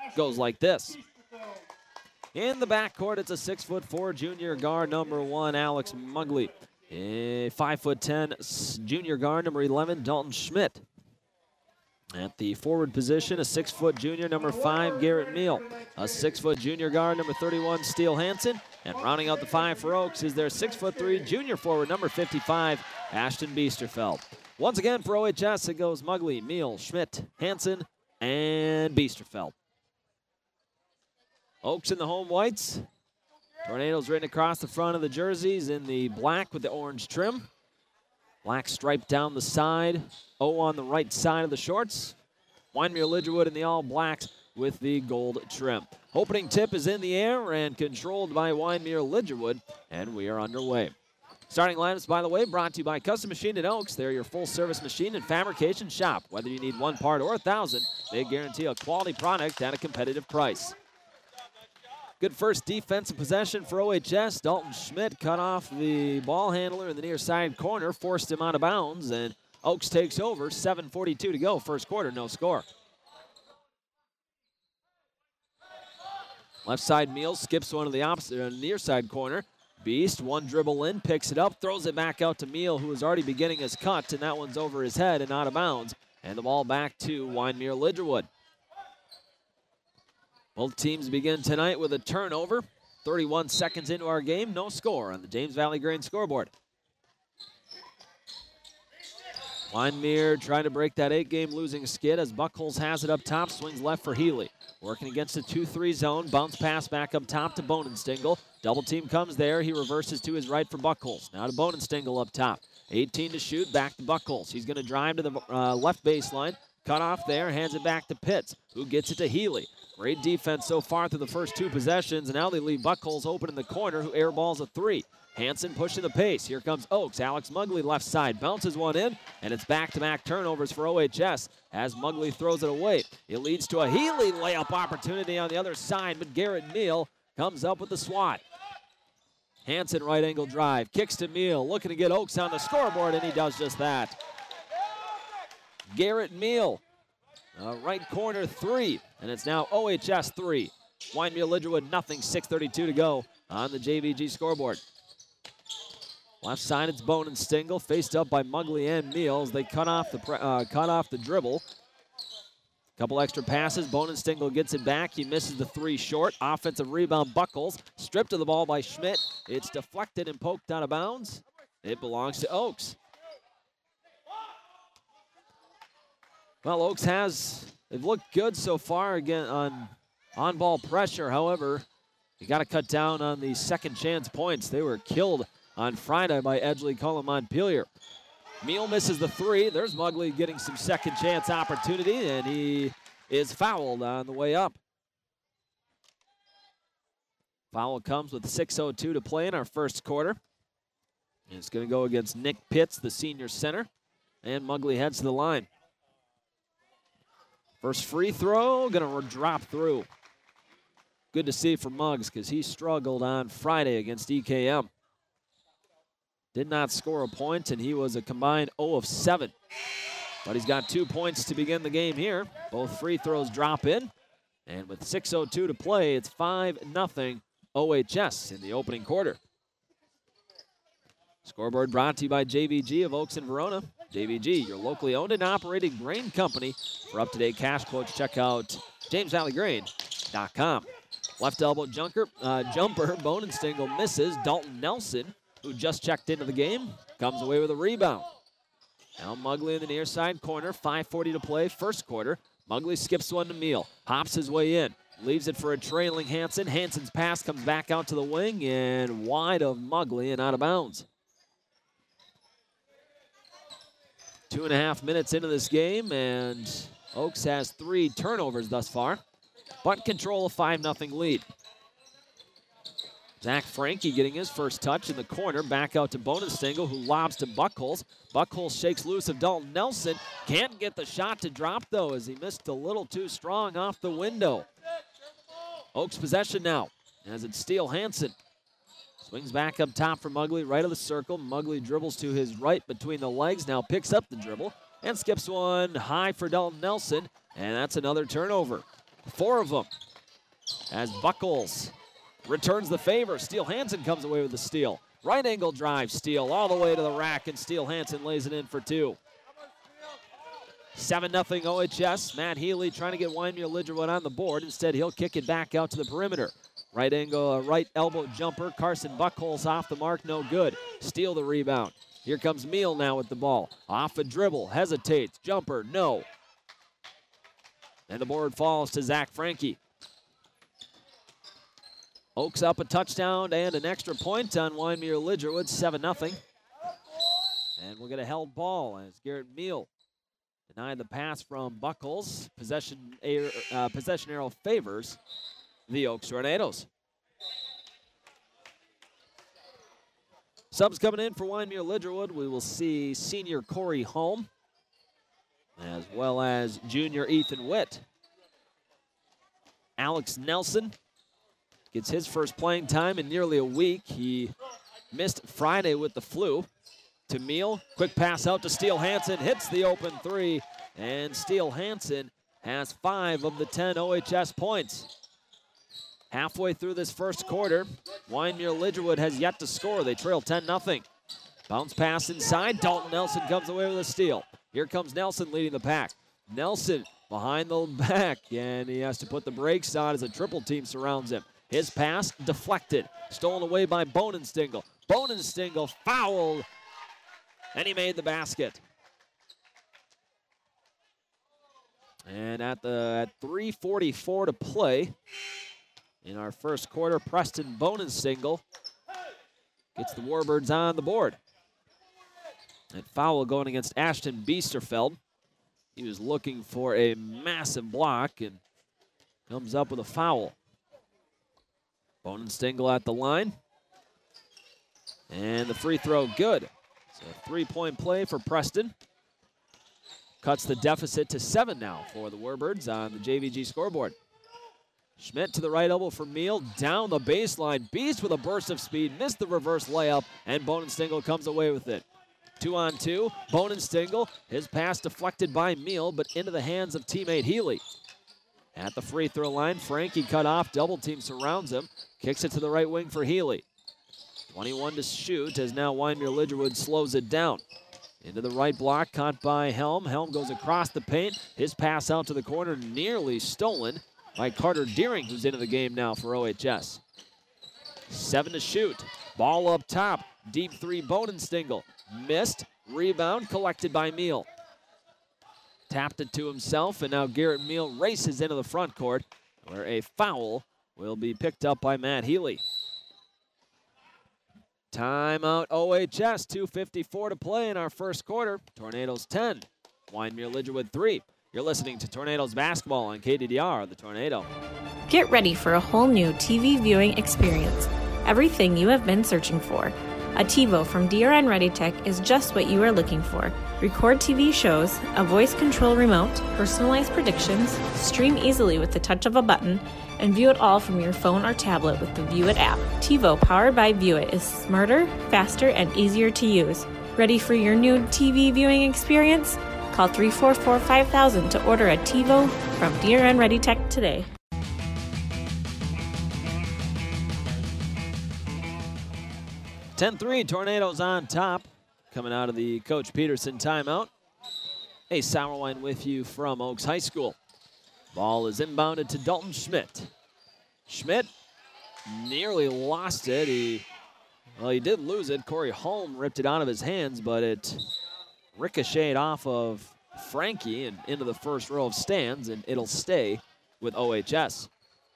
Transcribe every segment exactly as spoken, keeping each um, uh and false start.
goes like this. In the backcourt, it's a six foot four junior guard, number one, Alex Mugley. A five foot ten junior guard, number eleven, Dalton Schmidt. At the forward position, a six foot junior, number five, Garrett Meal. A six foot junior guard, number thirty-one, Steele Hansen. And rounding out the five for Oaks is their six foot three junior forward, number fifty-five, Ashton Biesterfeld. Once again for O H S, it goes Mugley, Meal, Schmidt, Hansen, and Biesterfeld. Oaks in the home whites. Tornadoes written across the front of the jerseys in the black with the orange trim. Black stripe down the side. O on the right side of the shorts. Wyndmere Lidgerwood in the all blacks with the gold trim. Opening tip is in the air and controlled by Wyndmere Lidgerwood, and we are underway. Starting lineups, by the way, brought to you by Custom Machine at Oaks. They're your full-service machine and fabrication shop. Whether you need one part or a thousand, they guarantee a quality product at a competitive price. Good first defensive possession for O H S. Dalton Schmidt cut off the ball handler in the near side corner, forced him out of bounds, and Oaks takes over. seven forty-two to go, first quarter, no score. Left side Meals skips one to the opposite, uh, near side corner. Beast, one dribble in, picks it up, throws it back out to Meal, who is already beginning his cut, and that one's over his head and out of bounds. And the ball back to Wyndmere Lidgerwood. Both teams begin tonight with a turnover. thirty-one seconds into our game, no score on the James Valley Grain scoreboard. Wyndmere trying to break that eight-game losing skid as Buckholz has it up top, swings left for Healy. Working against the two three zone, bounce pass back up top to Bonenstingle. Double team comes there, he reverses to his right for Buckholz. Now to Bonenstingle up top. eighteen to shoot, back to Buckholz. He's going to drive to the uh, left baseline, cut off there, hands it back to Pitts, who gets it to Healy. Great defense so far through the first two possessions, and now they leave Buckholz open in the corner, who airballs a three. Hansen pushing the pace. Here comes Oaks. Alex Mugley left side. Bounces one in, and it's back-to-back turnovers for O H S as Mugley throws it away. It leads to a Healy layup opportunity on the other side, but Garrett Meal comes up with the swat. Hansen right angle drive. Kicks to Meal. Looking to get Oaks on the scoreboard, and he does just that. Garrett Meal. Uh, right corner three, and it's now O H S three. Wyndmere Lidgerwood nothing, six thirty-two to go on the J V G scoreboard. Left side, it's Bonenstingle, faced up by Mugley and Meals. They cut off the uh, cut off the dribble. Couple extra passes. Bonenstingle gets it back. He misses the three short. Offensive rebound, Buckholz. Stripped of the ball by Schmidt. It's deflected and poked out of bounds. It belongs to Oaks. Well, Oaks has, they've looked good so far again on on-ball pressure. However, you got to cut down on the second chance points. They were killed on Friday by Edgley Cullen Montpelier. Meal misses the three. There's Mugley getting some second chance opportunity, and he is fouled on the way up. Foul comes with six oh two to play in our first quarter. It's going to go against Nick Pitts, the senior center, and Mugley heads to the line. First free throw, going to drop through. Good to see for Muggs because he struggled on Friday against E K M. Did not score a point, and he was a combined zero of seven. But he's got two points to begin the game here. Both free throws drop in. And with six oh two to play, it's five nothing O H S in the opening quarter. Scoreboard brought to you by J V G of Oaks and Verona. J V G, your locally owned and operated grain company. For up-to-date cash quotes, check out james valley grain dot com. Left elbow junker, uh, jumper, Bonenstingle misses. Dalton Nelson, who just checked into the game, comes away with a rebound. Now Mugley in the near side corner, five forty to play, first quarter. Mugley skips one to Meal, hops his way in, leaves it for a trailing Hansen. Hansen's pass comes back out to the wing and wide of Mugley and out of bounds. Two and a half minutes into this game, and Oaks has three turnovers thus far, but control a five nothing lead. Zach Frankie getting his first touch in the corner, back out to Bonenstingle, who lobs to Buckholz. Buckholz shakes loose of Dalton Nelson. Can't get the shot to drop, though, as he missed a little too strong off the window. Oaks possession now, as it's Steele Hansen. Swings back up top for Mugley, right of the circle. Mugley dribbles to his right between the legs, now picks up the dribble and skips one high for Dalton Nelson, and that's another turnover. Four of them. As Buckles returns the favor. Steele Hansen comes away with the steal. Right angle drive, Steele all the way to the rack, and Steele Hansen lays it in for two. seven nothing O H S. Matt Healy trying to get Wyndmere Lidgerwood on the board. Instead, he'll kick it back out to the perimeter. Right angle, uh, right elbow jumper. Carson Buckles off the mark, no good. Steele the rebound. Here comes Meal now with the ball. Off a dribble, hesitates, jumper, no. And the board falls to Zach Franke. Oaks up a touchdown and an extra point on Wyndmere Lidgerwood, seven nothing. And we'll get a held ball as Garrett Meal denied the pass from Buckles. Possession, uh, possession arrow favors the Oaks Tornadoes. Subs coming in for Wyndmere Lidgerwood. We will see senior Corey Holm, as well as junior Ethan Witt. Alex Nelson gets his first playing time in nearly a week. He missed Friday with the flu. To Meal, quick pass out to Steele Hansen, hits the open three, and Steele Hansen has five of the ten O H S points. Halfway through this first quarter, Wyndmere Lidgerwood has yet to score. They trail ten nothing. Bounce pass inside, Dalton Nelson comes away with a steal. Here comes Nelson leading the pack. Nelson behind the back, and he has to put the brakes on as a triple team surrounds him. His pass deflected, stolen away by Bonenstingle. Bonenstingle fouled, and he made the basket. And at the at three forty-four to play in our first quarter, Preston Bonenstingle gets the Warbirds on the board. And foul going against Ashton Biesterfeld. He was looking for a massive block and comes up with a foul. Bonenstingle at the line. And the free throw good. It's a three-point play for Preston. Cuts the deficit to seven now for the Warbirds on the J V G scoreboard. Schmidt to the right elbow for Meal, down the baseline. Beast with a burst of speed, missed the reverse layup, and Bonenstingle comes away with it. Two on two, Bonenstingle, his pass deflected by Meal, but into the hands of teammate Healy. At the free throw line, Franke cut off, double team surrounds him, kicks it to the right wing for Healy. twenty-one to shoot as now Wyndmere Lidgerwood slows it down. Into the right block, caught by Helm. Helm goes across the paint, his pass out to the corner, nearly stolen by Carter Deering, who's into the game now for O H S. Seven to shoot, ball up top, deep three Bonenstingle. Missed, rebound collected by Meal. Tapped it to himself, and now Garrett Meal races into the front court, where a foul will be picked up by Matt Healy. Timeout O H S, two fifty-four to play in our first quarter. Tornadoes ten, Wyndmere Lidgerwood three. You're listening to Tornadoes basketball on K D D R, the Tornado. Get ready for a whole new T V viewing experience. Everything you have been searching for. A TiVo from D R N ReadyTech is just what you are looking for. Record T V shows, a voice control remote, personalized predictions, stream easily with the touch of a button, and view it all from your phone or tablet with the View It app. TiVo powered by View It is smarter, faster, and easier to use. Ready for your new T V viewing experience? Call three four four, five thousand to order a TiVo from D R N ReadyTech today. ten three, Tornadoes on top, coming out of the Coach Peterson timeout. Hey, Sauerwein with you from Oaks High School. Ball is inbounded to Dalton Schmidt. Schmidt nearly lost it. He, well, he did lose it. Corey Holm ripped it out of his hands, but it ricocheted off of Franke and into the first row of stands, and it'll stay with O H S.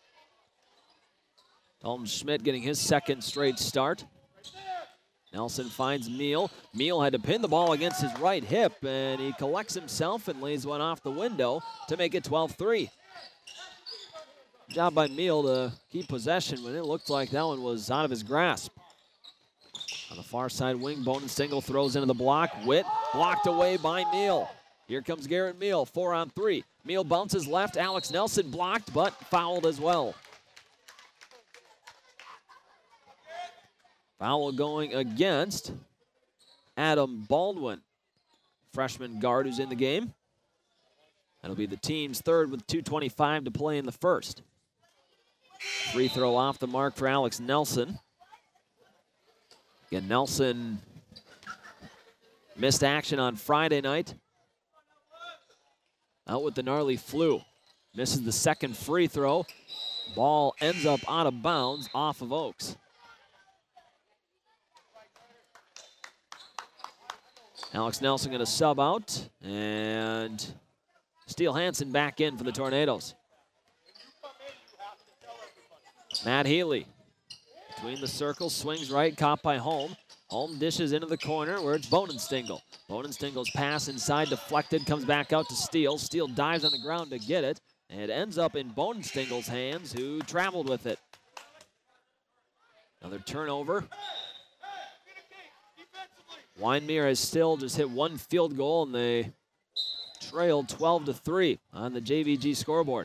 Dalton Schmidt getting his second straight start. Nelson finds Meal. Meal had to pin the ball against his right hip, and he collects himself and lays one off the window to make it twelve three. Job by Meal to keep possession when it looked like that one was out of his grasp. On the far side wing, Bonenstingle throws into the block. Witt blocked away by Meal. Here comes Garrett Meal, four on three. Meal bounces left. Alex Nelson blocked, but fouled as well. Foul going against Adam Baldwin, freshman guard who's in the game. That'll be the team's third with two twenty-five to play in the first. Free throw off the mark for Alex Nelson. Again, Nelson missed action on Friday night. Out with the gnarly flu. Misses the second free throw. Ball ends up out of bounds off of Oaks. Alex Nelson going to sub out, and Steele Hansen back in for the Tornadoes. Matt Healy between the circles, swings right, caught by Holm. Holm dishes into the corner where it's Bonenstingle. Bonenstingle's pass inside deflected, comes back out to Steele. Steele dives on the ground to get it, and it ends up in Bonenstingle's hands, who traveled with it. Another turnover. Wyndmere has still just hit one field goal, and they trailed twelve to three on the J V G scoreboard.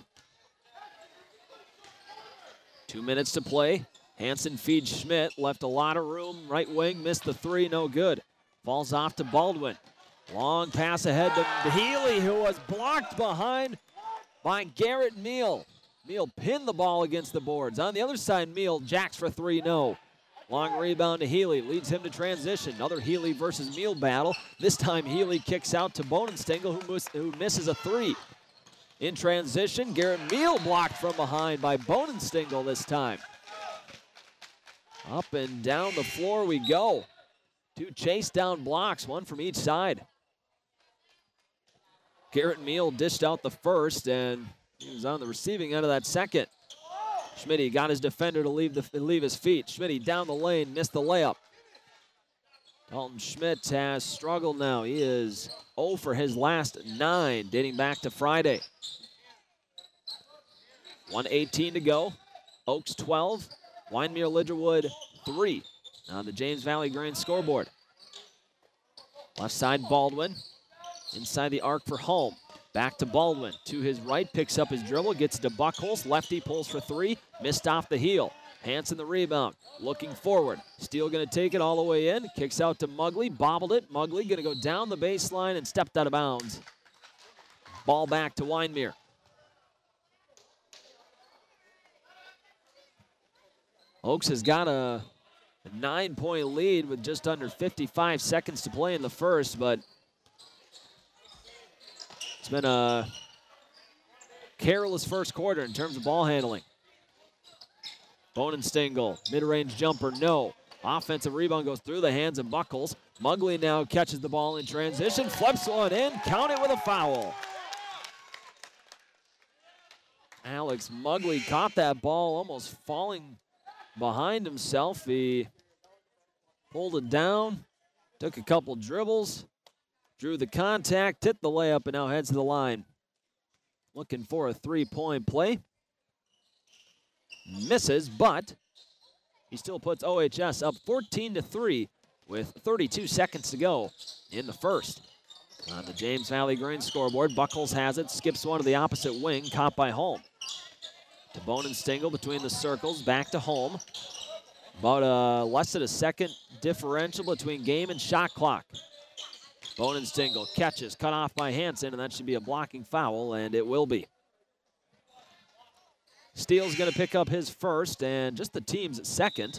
Two minutes to play. Hansen feeds Schmidt, left a lot of room. Right wing, missed the three, no good. Falls off to Baldwin. Long pass ahead to Healy, who was blocked behind by Garrett Meal. Meal pinned the ball against the boards. On the other side, Meal jacks for three, no. Long rebound to Healy, leads him to transition. Another Healy versus Meal battle. This time Healy kicks out to Bonenstingle, who, miss, who misses a three. In transition, Garrett Meal blocked from behind by Bonenstingle this time. Up and down the floor we go. Two chase down blocks, one from each side. Garrett Meal dished out the first, and he was on the receiving end of that second. Schmitty got his defender to leave, the, leave his feet. Schmitty down the lane, missed the layup. Dalton Schmidt has struggled now. He is zero for his last nine, dating back to Friday. one eighteen to go. Oaks twelve, Wyndmere Lidgerwood three on the James Valley Grain scoreboard. Left side, Baldwin. Inside the arc for Holm. Back to Baldwin. To his right, picks up his dribble, gets to Buckholz. Lefty pulls for three, missed off the heel. Hansen the rebound, looking forward. Steele going to take it all the way in. Kicks out to Mugley, bobbled it. Mugley going to go down the baseline and stepped out of bounds. Ball back to Wyndmere. Oaks has got a, a nine-point lead with just under fifty-five seconds to play in the first, but it's been a careless first quarter in terms of ball handling. Bonenstingle, mid-range jumper, no. Offensive rebound goes through the hands of Buckles. Mugley now catches the ball in transition, flips one in, count it with a foul. Alex Mugley caught that ball almost falling behind himself. He pulled it down, took a couple dribbles, drew the contact, hit the layup, and now heads to the line. Looking for a three-point play. Misses, but he still puts O H S up fourteen to three with thirty-two seconds to go in the first. On the James Valley Grain scoreboard, Buckles has it, skips one to the opposite wing, caught by Holm. To Bonenstingle between the circles, back to Holm. About uh, less than a second differential between game and shot clock. Bonenstingle catches, cut off by Hansen, and that should be a blocking foul, and it will be. Steele's going to pick up his first, and just the team's second.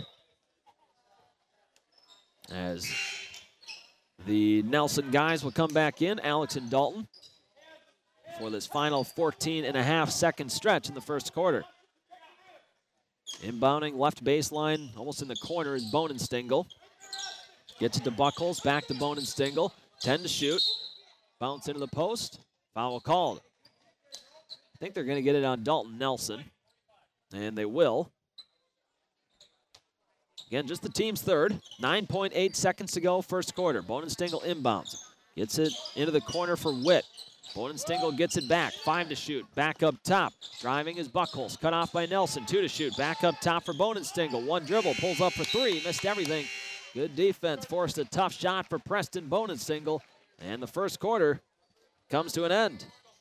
As the Nelson guys will come back in, Alex and Dalton, for this final fourteen and a half second stretch in the first quarter. Inbounding left baseline, almost in the corner, is Bonenstingle. Gets it to Buckles, back to Bonenstingle. ten to shoot. Bounce into the post. Foul called. I think they're going to get it on Dalton Nelson, and they will. Again, just the team's third. nine point eight seconds to go, first quarter. Bonenstingle inbounds. Gets it into the corner for Witt. Bonenstingle gets it back. Five to shoot. Back up top. Driving is Buckles. Cut off by Nelson. Two to shoot. Back up top for Bonenstingle. One dribble. Pulls up for three. Missed everything. Good defense. Forced a tough shot for Preston Bonenstingle. And the first quarter comes to an end.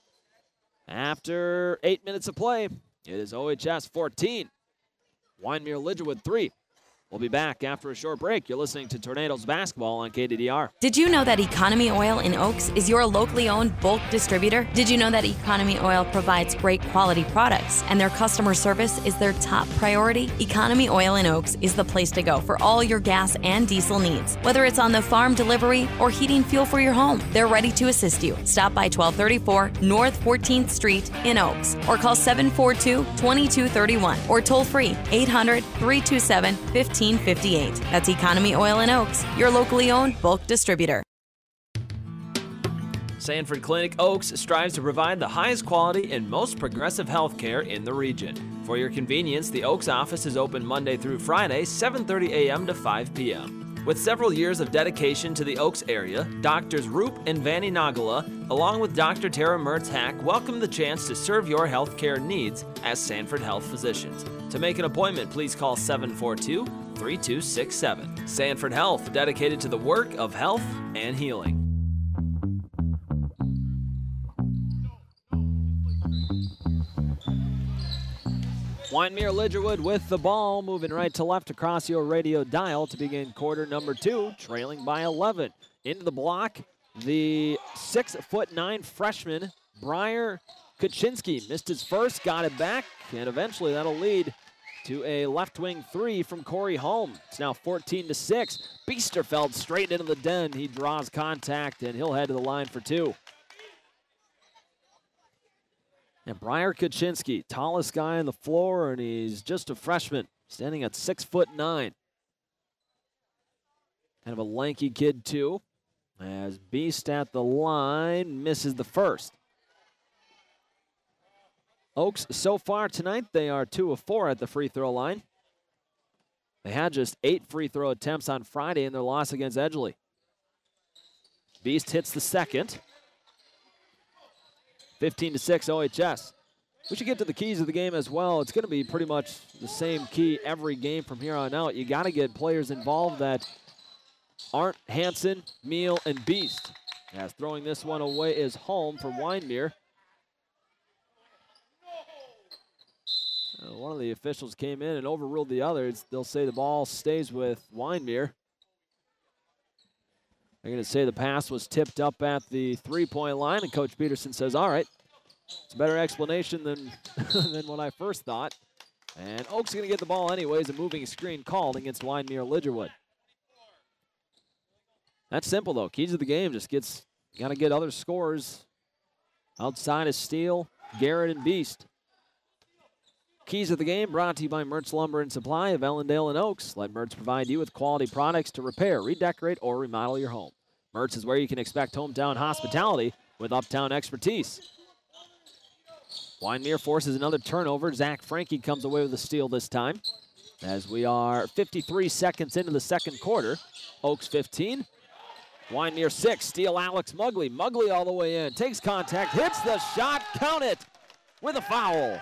After eight minutes of play, it is O H S fourteen. Wyndmere Lidgerwood three. We'll be back after a short break. You're listening to Tornadoes Basketball on K D D R. Did you know that Economy Oil in Oaks is your locally owned bulk distributor? Did you know that Economy Oil provides great quality products and their customer service is their top priority? Economy Oil in Oaks is the place to go for all your gas and diesel needs. Whether it's on the farm delivery or heating fuel for your home, they're ready to assist you. Stop by twelve thirty-four North fourteenth Street in Oaks or call seven four two, two two three one or toll free eight hundred, three two seven, one five five eight. That's Economy Oil in Oaks, your locally owned bulk distributor. Sanford Clinic Oaks strives to provide the highest quality and most progressive health care in the region. For your convenience, the Oaks office is open Monday through Friday, seven thirty a m to five p m With several years of dedication to the Oaks area, Doctors Roop and Vanny Nagala, along with Doctor Tara Mertz-Hack, welcome the chance to serve your health care needs as Sanford Health physicians. To make an appointment, please call seven four two, three two six seven. Sanford Health, dedicated to the work of health and healing. Wyndmere Lidgerwood with the ball, moving right to left across your radio dial to begin quarter number two, trailing by eleven. Into the block, the six foot nine freshman, Briar Kaczynski, missed his first, got it back, and eventually that'll lead to a left wing three from Corey Holm. It's now fourteen to six. Biesterfeld straight into the den. He draws contact, and he'll head to the line for two. And Briar Kaczynski, tallest guy on the floor, and he's just a freshman, standing at six foot nine. Kind of a lanky kid, too, as Beast at the line misses the first. Oaks, so far tonight, they are two of four at the free throw line. They had just eight free throw attempts on Friday in their loss against Edgeley. Beast hits the second. fifteen to six O H S. We should get to the keys of the game as well. It's going to be pretty much the same key every game from here on out. You got to get players involved that aren't Hanson, Meal, and Beast. As throwing this one away is Holm for Wyndmere. Uh, one of the officials came in and overruled the others. They'll say the ball stays with Wyndmere. They're going to say the pass was tipped up at the three-point line, and Coach Peterson says, all right, it's a better explanation than, than what I first thought. And Oaks going to get the ball anyways, a moving screen called against Wyndmere Lidgerwood. That's simple, though. Keys of the game just gets, got to get other scores outside of Steele, Garrett, and Beast. Keys of the game brought to you by Mertz Lumber and Supply of Ellendale and Oaks. Let Mertz provide you with quality products to repair, redecorate, or remodel your home. Mertz is where you can expect hometown hospitality with uptown expertise. Wyndmere forces another turnover. Zach Frankie comes away with a steal this time. As we are fifty-three seconds into the second quarter. Oaks fifteen. Wyndmere six. Steal Alex Mugley. Mugley all the way in. Takes contact. Hits the shot. Count it with a foul.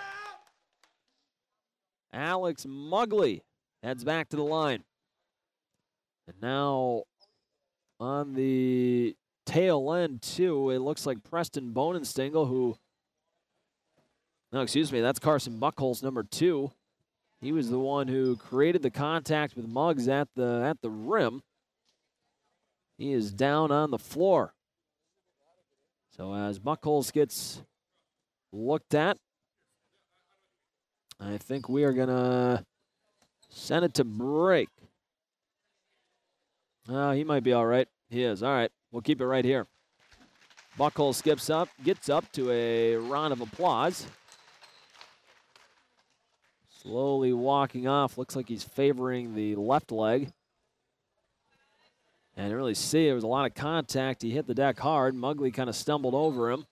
Alex Mugley heads back to the line. And now on the tail end, too, it looks like Preston Bonenstingle, who, no, excuse me, that's Carson Buckholz, number two. He was the one who created the contact with Muggs at the, at the rim. He is down on the floor. So as Buckholz gets looked at, I think we are going to send it to break. Uh, he might be all right. He is. All right. We'll keep it right here. Buckholz skips up, gets up to a round of applause. Slowly walking off. Looks like he's favoring the left leg. And you really see there was a lot of contact. He hit the deck hard. Mugley kind of stumbled over him.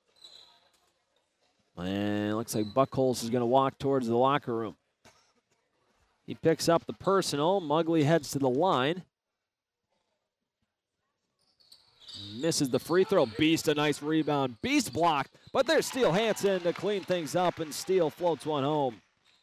And it looks like Buckholz is going to walk towards the locker room. He picks up the personal. Mugley heads to the line. Misses the free throw. Beast, a nice rebound. Beast blocked, but there's Steele Hansen to clean things up, and Steele floats one home.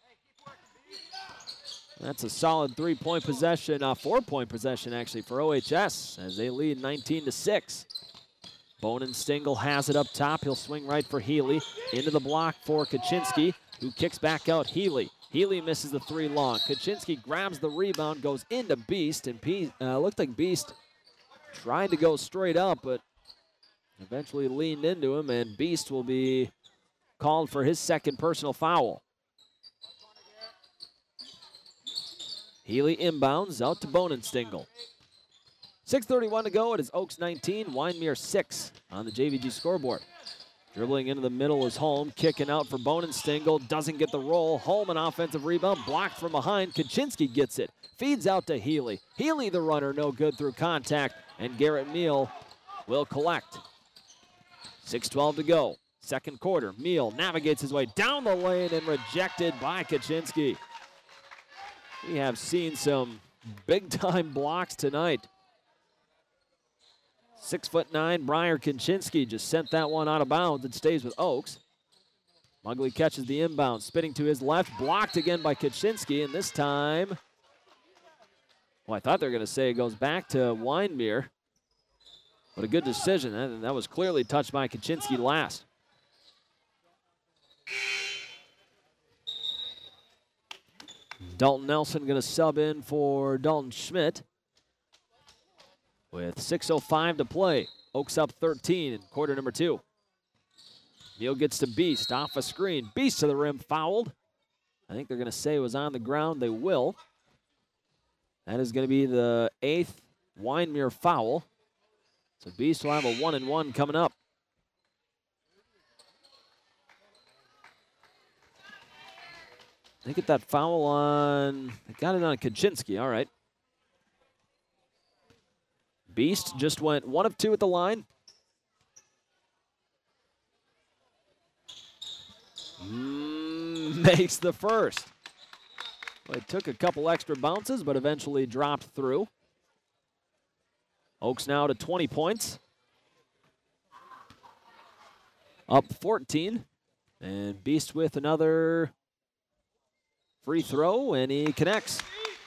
That's a solid three-point possession, uh, four-point possession actually for O H S as they lead nineteen to six. Bonenstingle has it up top. He'll swing right for Healy. Into the block for Kaczynski, who kicks back out Healy. Healy misses the three long. Kaczynski grabs the rebound, goes into Beast, and P- uh, looked like Beast tried to go straight up, but eventually leaned into him, and Beast will be called for his second personal foul. Healy inbounds out to Bonenstingle. six thirty-one to go. It is Oaks nineteen, Wyndmere six on the J V G scoreboard. Dribbling into the middle is Holm, kicking out for Bonenstingle, doesn't get the roll. Holm, an offensive rebound, blocked from behind. Kaczynski gets it, feeds out to Healy. Healy, the runner, no good through contact, and Garrett Meal will collect. six twelve to go. Second quarter, Meal navigates his way down the lane and rejected by Kaczynski. We have seen some big-time blocks tonight. Six foot nine, Briar Kaczynski just sent that one out of bounds. It stays with Oaks. Mugley catches the inbound, spinning to his left, blocked again by Kaczynski, and this time, well, I thought they were going to say it goes back to Wyndmere, but a good decision. That, that was clearly touched by Kaczynski last. Dalton Nelson going to sub in for Dalton Schmidt. With six oh five to play, Oaks up thirteen in quarter number two. Neal gets to Beast, off a screen. Beast to the rim, fouled. I think they're going to say it was on the ground. They will. That is going to be the eighth Wyndmere foul. So Beast will have a one and one coming up. They get that foul on, they got it on Kaczynski, all right. Beast just went one of two at the line. Mm, makes the first. Well, it took a couple extra bounces, but eventually dropped through. Oaks now to twenty points. Up fourteen. And Beast with another free throw, and he connects.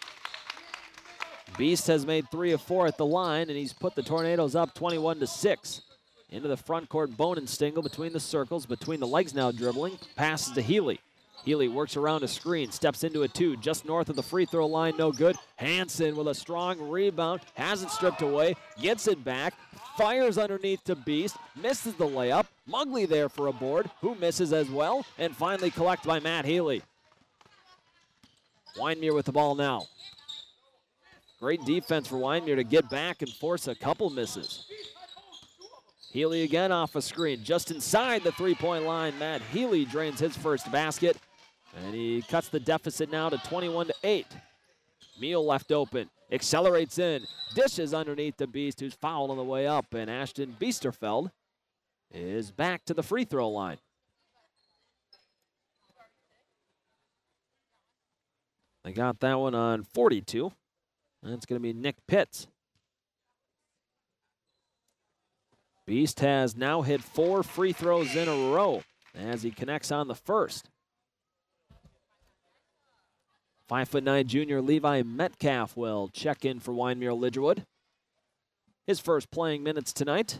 Beast has made three of four at the line, and he's put the Tornadoes up twenty-one to six. Into the front court, Bonenstingle between the circles, between the legs now dribbling, passes to Healy. Healy works around a screen, steps into a two, just north of the free throw line, no good. Hansen with a strong rebound, has it stripped away, gets it back, fires underneath to Beast, misses the layup. Mugley there for a board, who misses as well, and finally collected by Matt Healy. Wyndmere with the ball now. Great defense for Wyndmere to get back and force a couple misses. Healy again off a screen, just inside the three-point line. Matt Healy drains his first basket, and he cuts the deficit now to twenty-one to eight. Meal left open, accelerates in, dishes underneath the Beast, who's fouled on the way up, and Ashton Biesterfeld is back to the free throw line. They got that one on forty-two. That's going to be Nick Pitts. Beast has now hit four free throws in a row as he connects on the first. Five foot nine junior Levi Metcalf will check in for Wyndmere Lidgerwood. His first playing minutes tonight.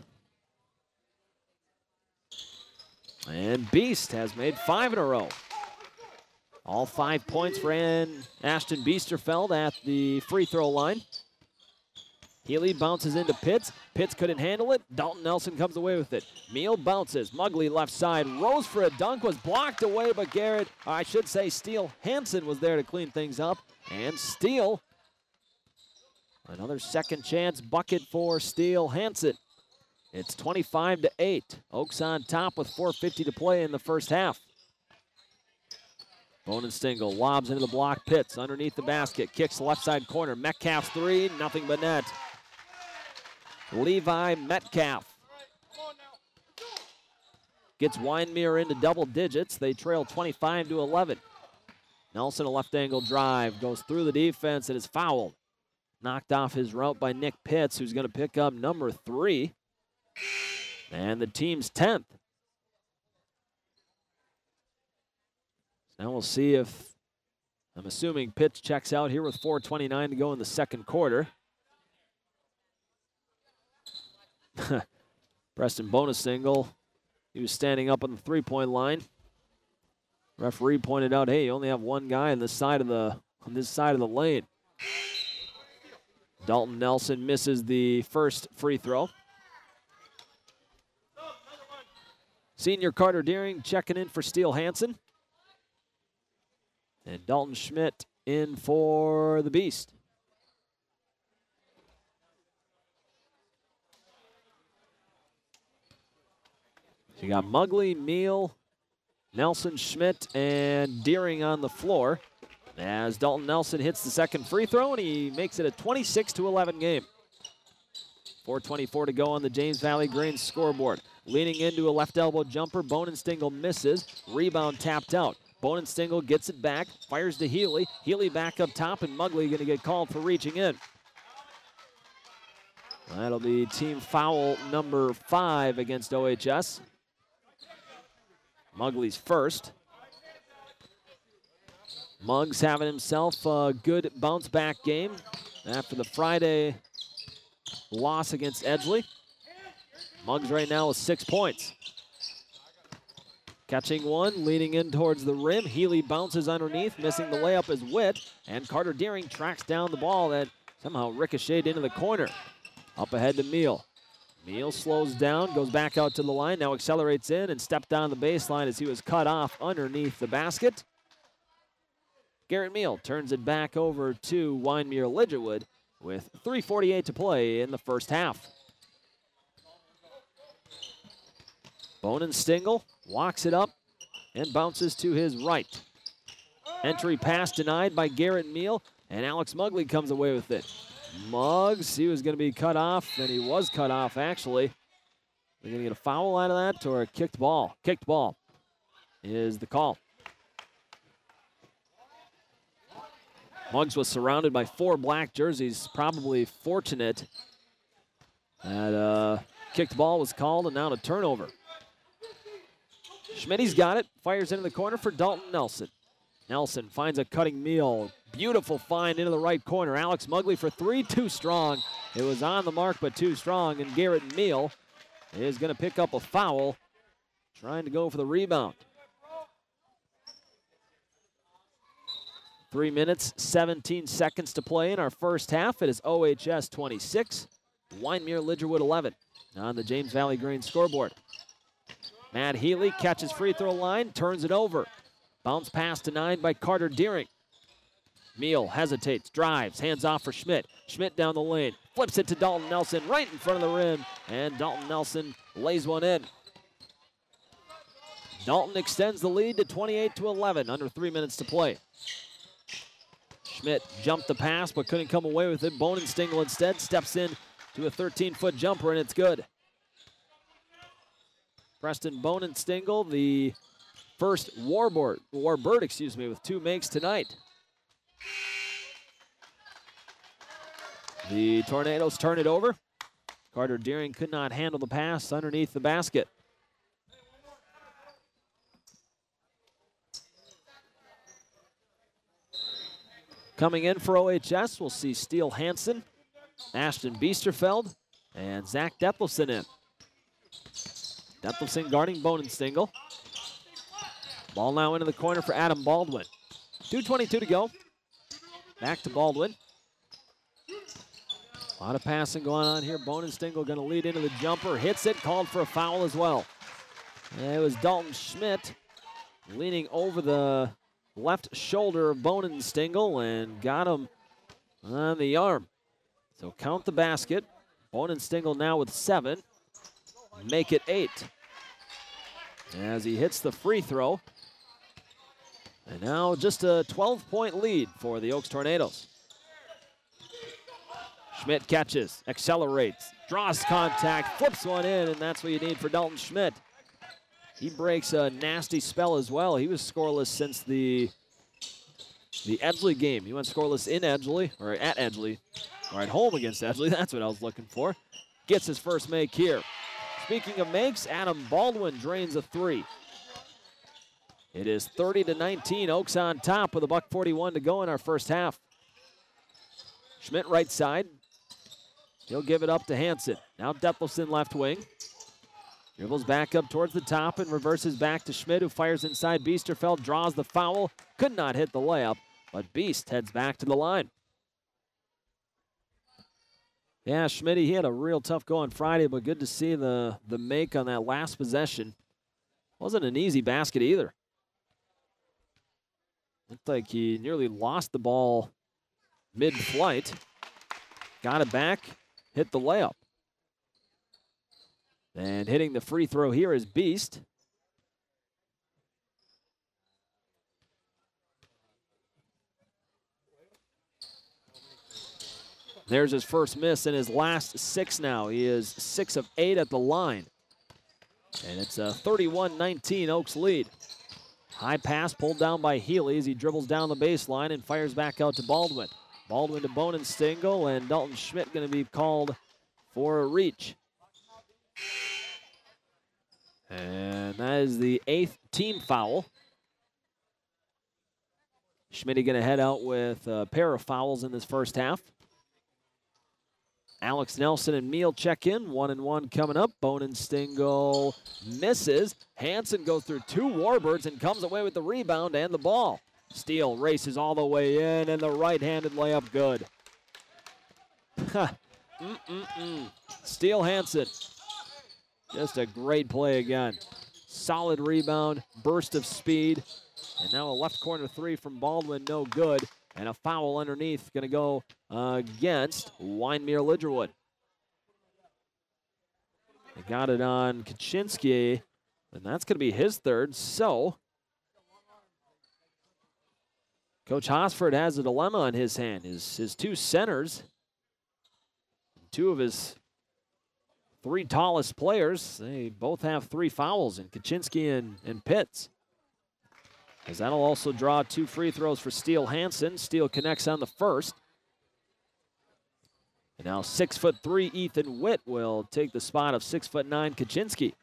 And Beast has made five in a row. All five points for Ashton Biesterfeld at the free throw line. Healy bounces into Pitts. Pitts couldn't handle it. Dalton Nelson comes away with it. Meal bounces. Mugley left side. Rose for a dunk. Was blocked away, but Garrett, I should say Steele Hansen was there to clean things up. And Steele, another second chance bucket for Steele Hansen. It's twenty-five to eight. Oaks on top with four fifty to play in the first half. Bonenstingle lobs into the block. Pitts underneath the basket. Kicks left side corner. Metcalf's three. Nothing but net. Levi Metcalf gets Wyndmere into double digits. They trail twenty-five to eleven. Nelson, a left angle drive, goes through the defense and is fouled. Knocked off his route by Nick Pitts, who's going to pick up number three. And the team's tenth. Now we'll see if, I'm assuming Pitts checks out here with four twenty-nine to go in the second quarter. Preston Bonenstingle, he was standing up on the three-point line. Referee pointed out, hey, you only have one guy on this side of the on this side of the lane. Dalton Nelson misses the first free throw. Senior Carter Deering checking in for Steele Hansen. And Dalton Schmidt in for the Beast. You got Mugley, Meal, Nelson, Schmidt, and Deering on the floor as Dalton Nelson hits the second free throw, and he makes it a twenty-six to eleven game. four twenty-four to go on the James Valley Grain scoreboard. Leaning into a left elbow jumper, Bonenstingle misses. Rebound tapped out. Bonenstingle gets it back, fires to Healy. Healy back up top, and Mugley going to get called for reaching in. That'll be team foul number five against O H S. Mugley's first. Muggs having himself a good bounce back game after the Friday loss against Edgeley. Muggs right now with six points. Catching one, leaning in towards the rim. Healy bounces underneath, missing the layup is Witt, and Carter Deering tracks down the ball that somehow ricocheted into the corner. Up ahead to Meal. Meal slows down, goes back out to the line, now accelerates in and stepped down the baseline as he was cut off underneath the basket. Garrett Meal turns it back over to Wyndmere Lidgerwood with three forty-eight to play in the first half. Bonenstingle walks it up and bounces to his right. Entry pass denied by Garrett Meal, and Alex Mugley comes away with it. Muggs, he was going to be cut off, and he was cut off, actually. We're going to get a foul out of that or a kicked ball. Kicked ball is the call. Muggs was surrounded by four black jerseys, probably fortunate that uh, kicked ball was called, and now a turnover. Schmitty's got it, fires into the corner for Dalton Nelson. Nelson finds a cutting Meal. Beautiful find into the right corner. Alex Mugley for three, too strong. It was on the mark, but too strong, and Garrett Meal is going to pick up a foul, trying to go for the rebound. Three minutes, seventeen seconds to play in our first half. It is O H S twenty-six, Wyndmere Lidgerwood eleven on the James Valley Grain scoreboard. Matt Healy catches free throw line, turns it over. Bounce pass denied by Carter Deering. Meal hesitates, drives, hands off for Schmidt. Schmidt down the lane, flips it to Dalton Nelson right in front of the rim, and Dalton Nelson lays one in. Dalton extends the lead to twenty-eight to eleven, under three minutes to play. Schmidt jumped the pass but couldn't come away with it. Bonenstingle instead steps in to a thirteen-foot jumper, and it's good. Preston Bonenstingle, the first Warbird, Warbird, excuse me, with two makes tonight. The Tornadoes turn it over. Carter Deering could not handle the pass underneath the basket. Coming in for O H S, we'll see Steele Hansen, Ashton Biesterfeld, and Zach Dethelson in. Dethelson guarding Bonenstingle. Ball now into the corner for Adam Baldwin. two twenty-two to go. Back to Baldwin. A lot of passing going on here. Bonenstingle going to lead into the jumper. Hits it, called for a foul as well. And it was Dalton Schmidt leaning over the left shoulder of Bonenstingle and got him on the arm. So count the basket. Bonenstingle now with seven. Make it eight. As he hits the free throw. And now just a twelve-point lead for the Oaks Tornadoes. Schmidt catches, accelerates, draws contact, flips one in, and that's what you need for Dalton Schmidt. He breaks a nasty spell as well. He was scoreless since the, the Edgeley game. He went scoreless in Edgeley, or at Edgeley, or at home against Edgeley. That's what I was looking for. Gets his first make here. Speaking of makes, Adam Baldwin drains a three. It is thirty to nineteen, Oaks on top with a buck forty-one to go in our first half. Schmidt right side. He'll give it up to Hansen. Now Dethelson left wing. Dribbles back up towards the top and reverses back to Schmidt, who fires inside. Biesterfeld draws the foul. Could not hit the layup, but Beast heads back to the line. Yeah, Schmidt, he had a real tough go on Friday, but good to see the, the make on that last possession. Wasn't an easy basket either. Looked like he nearly lost the ball mid-flight. Got it back, hit the layup. And hitting the free throw here is Beast. There's his first miss in his last six now. He is six of eight at the line. And it's a thirty-one nineteen Oaks lead. High pass pulled down by Healy as he dribbles down the baseline and fires back out to Baldwin. Baldwin to Bohnenstengel, and Dalton Schmidt going to be called for a reach. And that is the eighth team foul. Schmidt going to head out with a pair of fouls in this first half. Alex Nelson and Meal check in. One and one coming up. Bohnenstengel misses. Hansen goes through two Warbirds and comes away with the rebound and the ball. Steele races all the way in, and the right-handed layup good. Mm-mm-mm. Steele Hansen. Just a great play again. Solid rebound, burst of speed. And now a left corner three from Baldwin, no good. And a foul underneath going to go uh, against Winemere Lidgerwood. They got it on Kaczynski, and that's going to be his third. So Coach Hosford has a dilemma on his hand. His, his two centers, two of his three tallest players, they both have three fouls in Kaczynski and, and Pitts. As that'll also draw two free throws for Steele Hansen. Steele connects on the first. And now six foot three Ethan Witt will take the spot of six foot nine Kaczynski.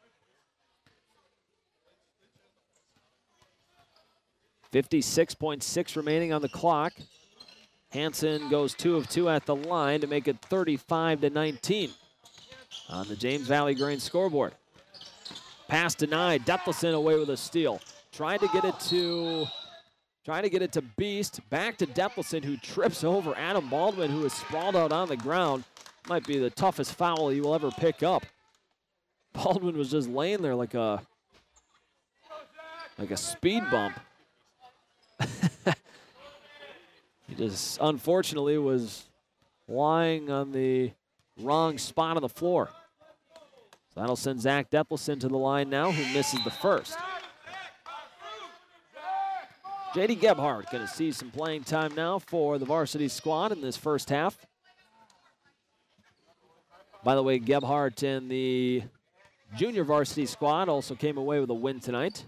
fifty-six point six remaining on the clock. Hansen goes two of two at the line to make it thirty-five to nineteen on the James Valley Grain scoreboard. Pass denied. Dethelson away with a steal. Trying to get it to, trying to get it to Beast. Back to Dethelson, who trips over Adam Baldwin, who is sprawled out on the ground. Might be the toughest foul he will ever pick up. Baldwin was just laying there like a, like a speed bump. He just, unfortunately, was lying on the wrong spot on the floor. So that'll send Zach Dethelson to the line now, who misses the first. J D Gebhardt going to see some playing time now for the varsity squad in this first half. By the way, Gebhardt and the junior varsity squad also came away with a win tonight.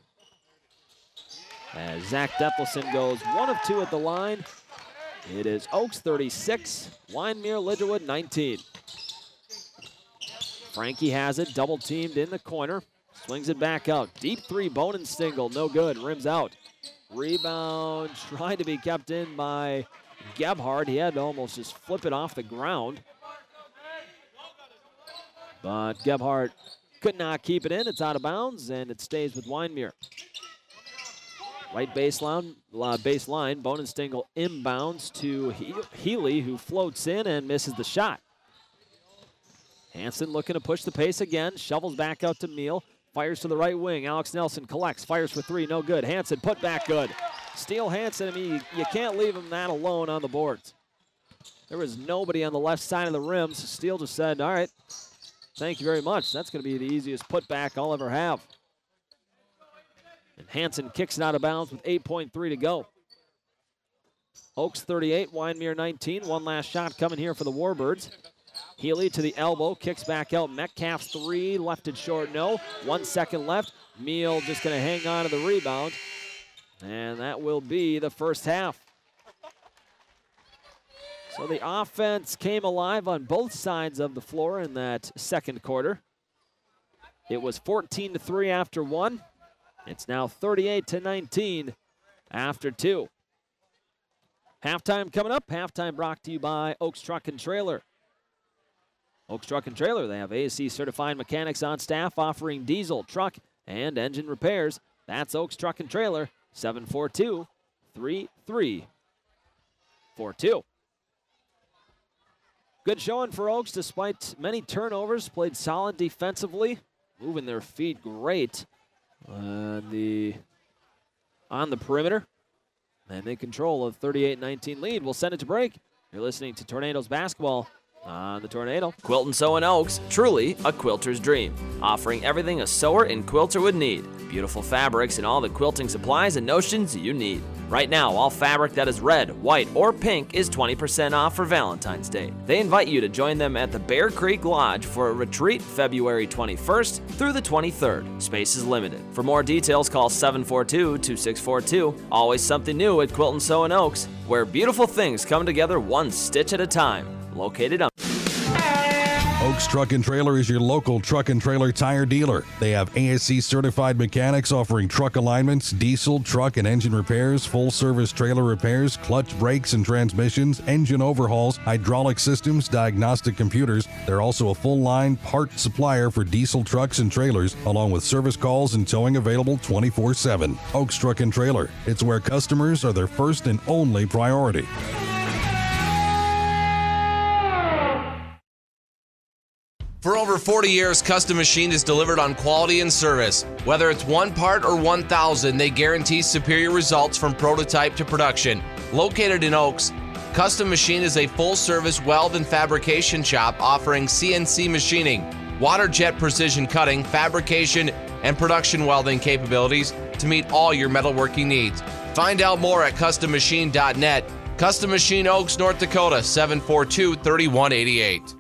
As Zach Dethelson goes one of two at the line. It is Oaks thirty-six, Winemere Lidgerwood nineteen. Frankie has it, double teamed in the corner. Swings it back out. Deep three, Bohnenstengel, no good, rims out. Rebound trying to be kept in by Gebhardt. He had to almost just flip it off the ground. But Gebhardt could not keep it in. It's out of bounds, and it stays with Winemere. Right baseline, uh, baseline. Bohnenstengel inbounds to he Healy, who floats in and misses the shot. Hansen looking to push the pace again. Shovels back out to Meal. Fires to the right wing. Alex Nelson collects. Fires for three. No good. Hansen put back good. Steele Hansen, I mean, you, you can't leave him that alone on the boards. There was nobody on the left side of the rim, so Steele just said, all right, thank you very much. That's going to be the easiest putback I'll ever have. And Hansen kicks it out of bounds with eight point three to go. Oaks thirty-eight, Winemere nineteen. One last shot coming here for the Warbirds. Healy to the elbow, kicks back out. Metcalf's three, left it short, no. One second left. Meal just going to hang on to the rebound. And that will be the first half. So the offense came alive on both sides of the floor in that second quarter. It was fourteen to three after one. It's now thirty-eight to nineteen after two. Halftime coming up. Halftime brought to you by Oaks Truck and Trailer. Oaks Truck and Trailer, they have A S C certified mechanics on staff offering diesel, truck, and engine repairs. That's Oaks Truck and Trailer, seven four two, three three four two. Good showing for Oaks despite many turnovers. Played solid defensively, moving their feet great on the, on the perimeter. And they control a thirty-eight nineteen lead. We'll send it to break. You're listening to Tornadoes basketball on the Tornado. Quilton Sew and Oaks, truly a quilter's dream. Offering everything a sewer and quilter would need. Beautiful fabrics and all the quilting supplies and notions you need. Right now, all fabric that is red, white, or pink is twenty percent off for Valentine's Day. They invite you to join them at the Bear Creek Lodge for a retreat February twenty-first through the twenty-third. Space is limited. For more details, call seven four two, two six four two. Always something new at Quilton Sew and Oaks, where beautiful things come together one stitch at a time. Located on Oaks Truck and Trailer is your local truck and trailer tire dealer. They have A S C certified mechanics offering truck alignments, diesel, truck, and engine repairs, full-service trailer repairs, clutch brakes and transmissions, engine overhauls, hydraulic systems, diagnostic computers. They're also a full-line part supplier for diesel trucks and trailers, along with service calls and towing available twenty-four seven. Oaks Truck and Trailer. It's where customers are their first and only priority. For over forty years, Custom Machine is delivered on quality and service. Whether it's one part or one thousand, they guarantee superior results from prototype to production. Located in Oaks, Custom Machine is a full-service weld and fabrication shop offering C N C machining, water jet precision cutting, fabrication, and production welding capabilities to meet all your metalworking needs. Find out more at custom machine dot net. Custom Machine Oaks, North Dakota, seven four two, three one eight eight.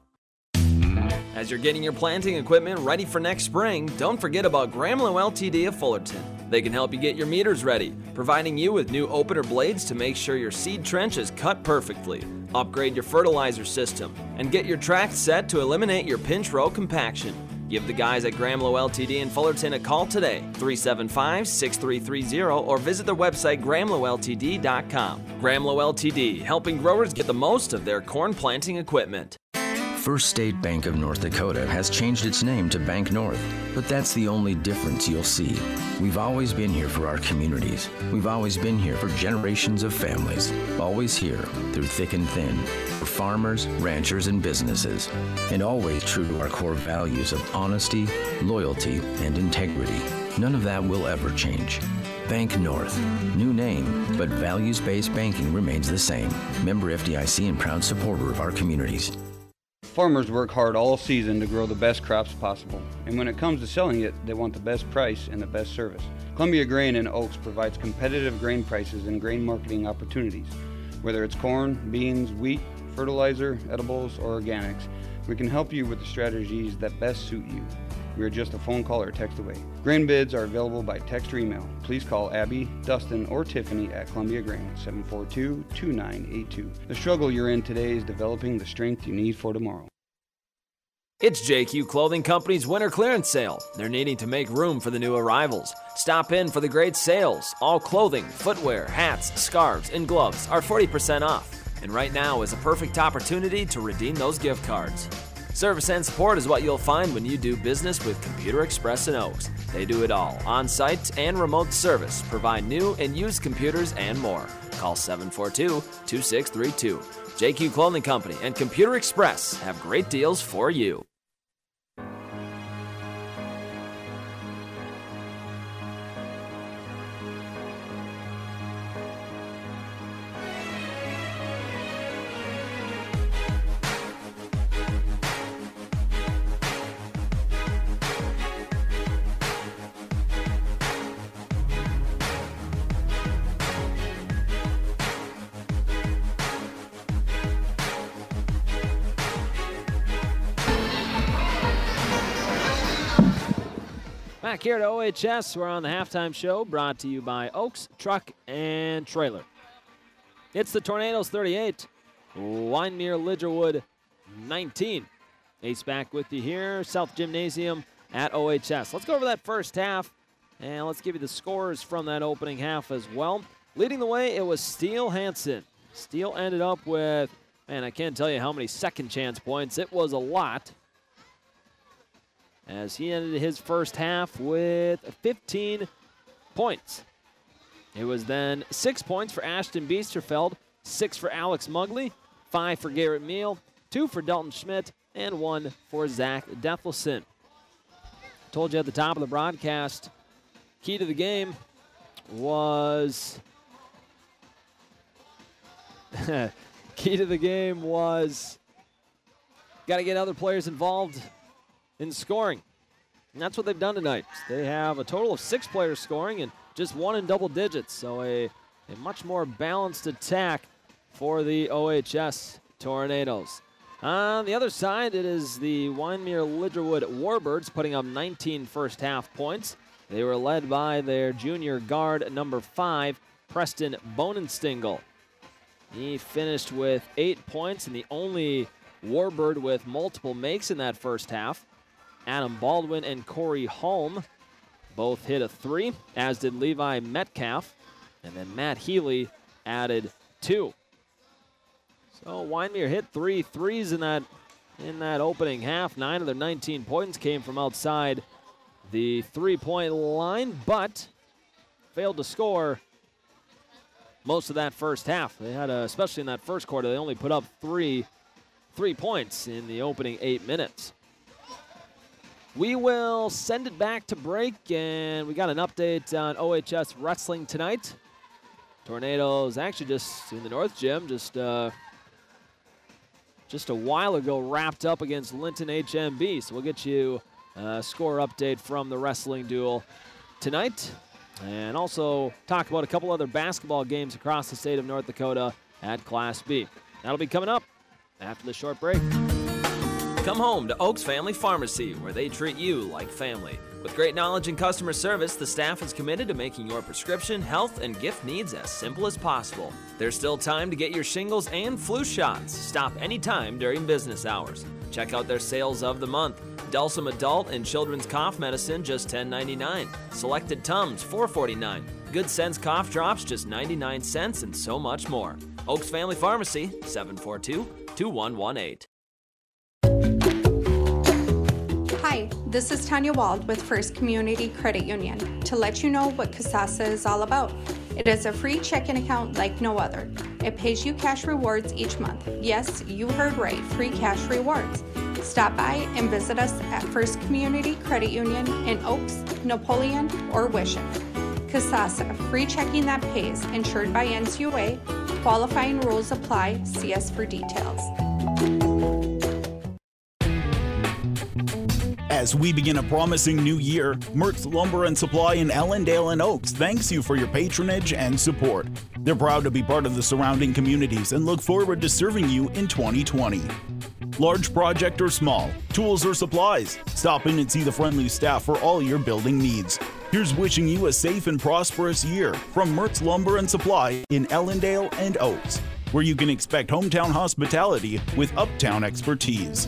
As you're getting your planting equipment ready for next spring, don't forget about Gramlow L T D of Fullerton. They can help you get your meters ready, providing you with new opener blades to make sure your seed trench is cut perfectly. Upgrade your fertilizer system, and get your track set to eliminate your pinch row compaction. Give the guys at Gramlow L T D in Fullerton a call today, three seven five, six three three zero, or visit their website, gramlow l t d dot com. Gramlow L T D, helping growers get the most of their corn planting equipment. First State Bank of North Dakota has changed its name to Bank North, but that's the only difference you'll see. We've always been here for our communities. We've always been here for generations of families. Always here through thick and thin, for farmers, ranchers, and businesses. And always true to our core values of honesty, loyalty, and integrity. None of that will ever change. Bank North. New name, but values-based banking remains the same. Member F D I C and proud supporter of our communities. Farmers work hard all season to grow the best crops possible, and when it comes to selling it, they want the best price and the best service. Columbia Grain in Oaks provides competitive grain prices and grain marketing opportunities. Whether it's corn, beans, wheat, fertilizer, edibles, or organics, we can help you with the strategies that best suit you. We are just a phone call or text away. Grain bids are available by text or email. Please call Abby, Dustin, or Tiffany at Columbia Grain, seven four two, two nine eight two. The struggle you're in today is developing the strength you need for tomorrow. It's J Q Clothing Company's winter clearance sale. They're needing to make room for the new arrivals. Stop in for the great sales. All clothing, footwear, hats, scarves, and gloves are forty percent off. And right now is a perfect opportunity to redeem those gift cards. Service and support is what you'll find when you do business with Computer Express in Oaks. They do it all, on-site and remote service, provide new and used computers and more. Call seven four two, two six three two. J Q Clothing Company and Computer Express have great deals for you. Back here at O H S, we're on the halftime show brought to you by Oaks Truck and Trailer. It's the Tornadoes thirty-eight, Wyndmere Lidgerwood nineteen. Ace back with you here, South Gymnasium at O H S. Let's go over that first half, and let's give you the scores from that opening half as well. Leading the way, it was Steele Hansen. Steele ended up with And I can't tell you how many second chance points. It was a lot, as he ended his first half with fifteen points. It was then six points for Ashton Biesterfeld, six for Alex Mugley, five for Garrett Meal, two for Dalton Schmidt, and one for Zach Dethelson. Told you at the top of the broadcast, key to the game was key to the game was got to get other players involved in scoring. And that's what they've done tonight. They have a total of six players scoring and just one in double digits. So a, a much more balanced attack for the O H S Tornadoes. On the other side, it is the Wyndmere Lidgerwood Warbirds putting up nineteen first half points. They were led by their junior guard, number five, Preston Bonenstingle. He finished with eight points and the only Warbird with multiple makes in that first half. Adam Baldwin and Corey Holm both hit a three, as did Levi Metcalf. And then Matt Healy added two. So Wyndmere hit three threes in that, in that opening half. Nine of their nineteen points came from outside the three-point line, but failed to score most of that first half. They had, a, especially in that first quarter, they only put up three, three points in the opening eight minutes. We will send it back to break, and we got an update on O H S wrestling tonight. Tornadoes actually just in the North Gym, just uh, just a while ago wrapped up against Linton H M B. So we'll get you a score update from the wrestling duel tonight. And also talk about a couple other basketball games across the state of North Dakota at Class B. That'll be coming up after the short break. Come home to Oaks Family Pharmacy, where they treat you like family. With great knowledge and customer service, the staff is committed to making your prescription, health, and gift needs as simple as possible. There's still time to get your shingles and flu shots. Stop anytime during business hours. Check out their sales of the month. Dulcim Adult and Children's Cough Medicine, just ten ninety-nine. Selected Tums, four forty-nine. Good Sense Cough Drops, just ninety-nine cents, and so much more. Oaks Family Pharmacy, seven four two, two one one eight. Hi, this is Tanya Wald with First Community Credit Union to let you know what Kasasa is all about. It is a free checking account like no other. It pays you cash rewards each month. Yes, you heard right, free cash rewards. Stop by and visit us at First Community Credit Union in Oaks, Napoleon, or Wishing. Kasasa, free checking that pays, insured by N C U A. Qualifying rules apply. See us for details. As we begin a promising new year, Mertz Lumber and Supply in Ellendale and Oaks thanks you for your patronage and support. They're proud to be part of the surrounding communities and look forward to serving you in twenty twenty. Large project or small, tools or supplies, stop in and see the friendly staff for all your building needs. Here's wishing you a safe and prosperous year from Mertz Lumber and Supply in Ellendale and Oaks, where you can expect hometown hospitality with uptown expertise.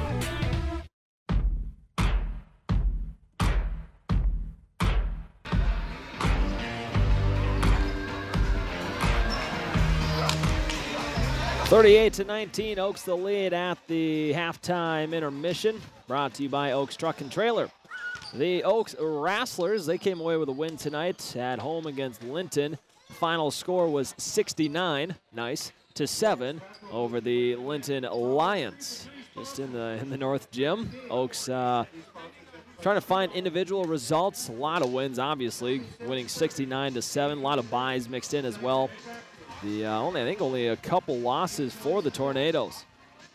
thirty-eight to nineteen, Oaks the lead at the halftime intermission. Brought to you by Oaks Truck and Trailer. The Oaks Wrestlers, they came away with a win tonight at home against Linton. Final score was sixty-nine, nice, to seven over the Linton Lions. Just in the in the North Gym. Oaks uh, trying to find individual results. A lot of wins, obviously, winning sixty-nine to seven. A lot of byes mixed in as well. The uh, only I think only a couple losses for the Tornadoes.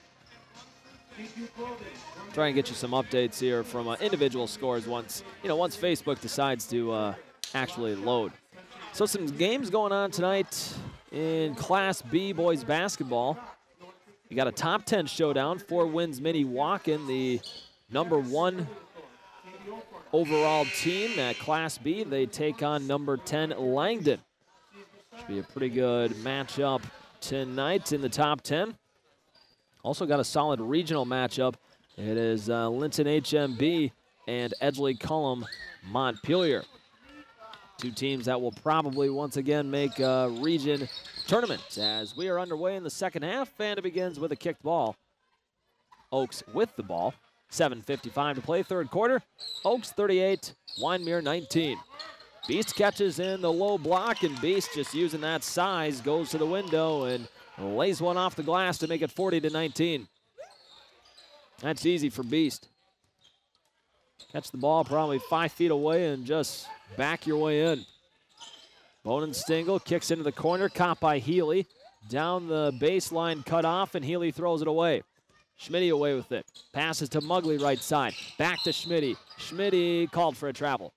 Try and get you some updates here from uh, individual scores once you know once Facebook decides to uh, actually load. So some games going on tonight in Class B boys basketball. You got a top ten showdown. Four wins Minnewacan, the number one overall team at Class B. They take on number ten Langdon. Should be a pretty good matchup tonight in the top ten. Also got a solid regional matchup. It is uh, Linton H M B and Edgeley Cullum Montpelier. Two teams that will probably once again make a region tournament as we are underway in the second half, and it begins with a kicked ball. Oaks with the ball. seven fifty-five to play, third quarter. Oaks thirty-eight, Wyndmere nineteen. Beast catches in the low block, and Beast just using that size goes to the window and lays one off the glass to make it forty to nineteen. That's easy for Beast. Catch the ball probably five feet away and just back your way in. Bohnenstengel kicks into the corner, caught by Healy. Down the baseline, cut off, and Healy throws it away. Schmitty away with it. Passes to Mugley right side. Back to Schmitty. Schmitty called for a travel.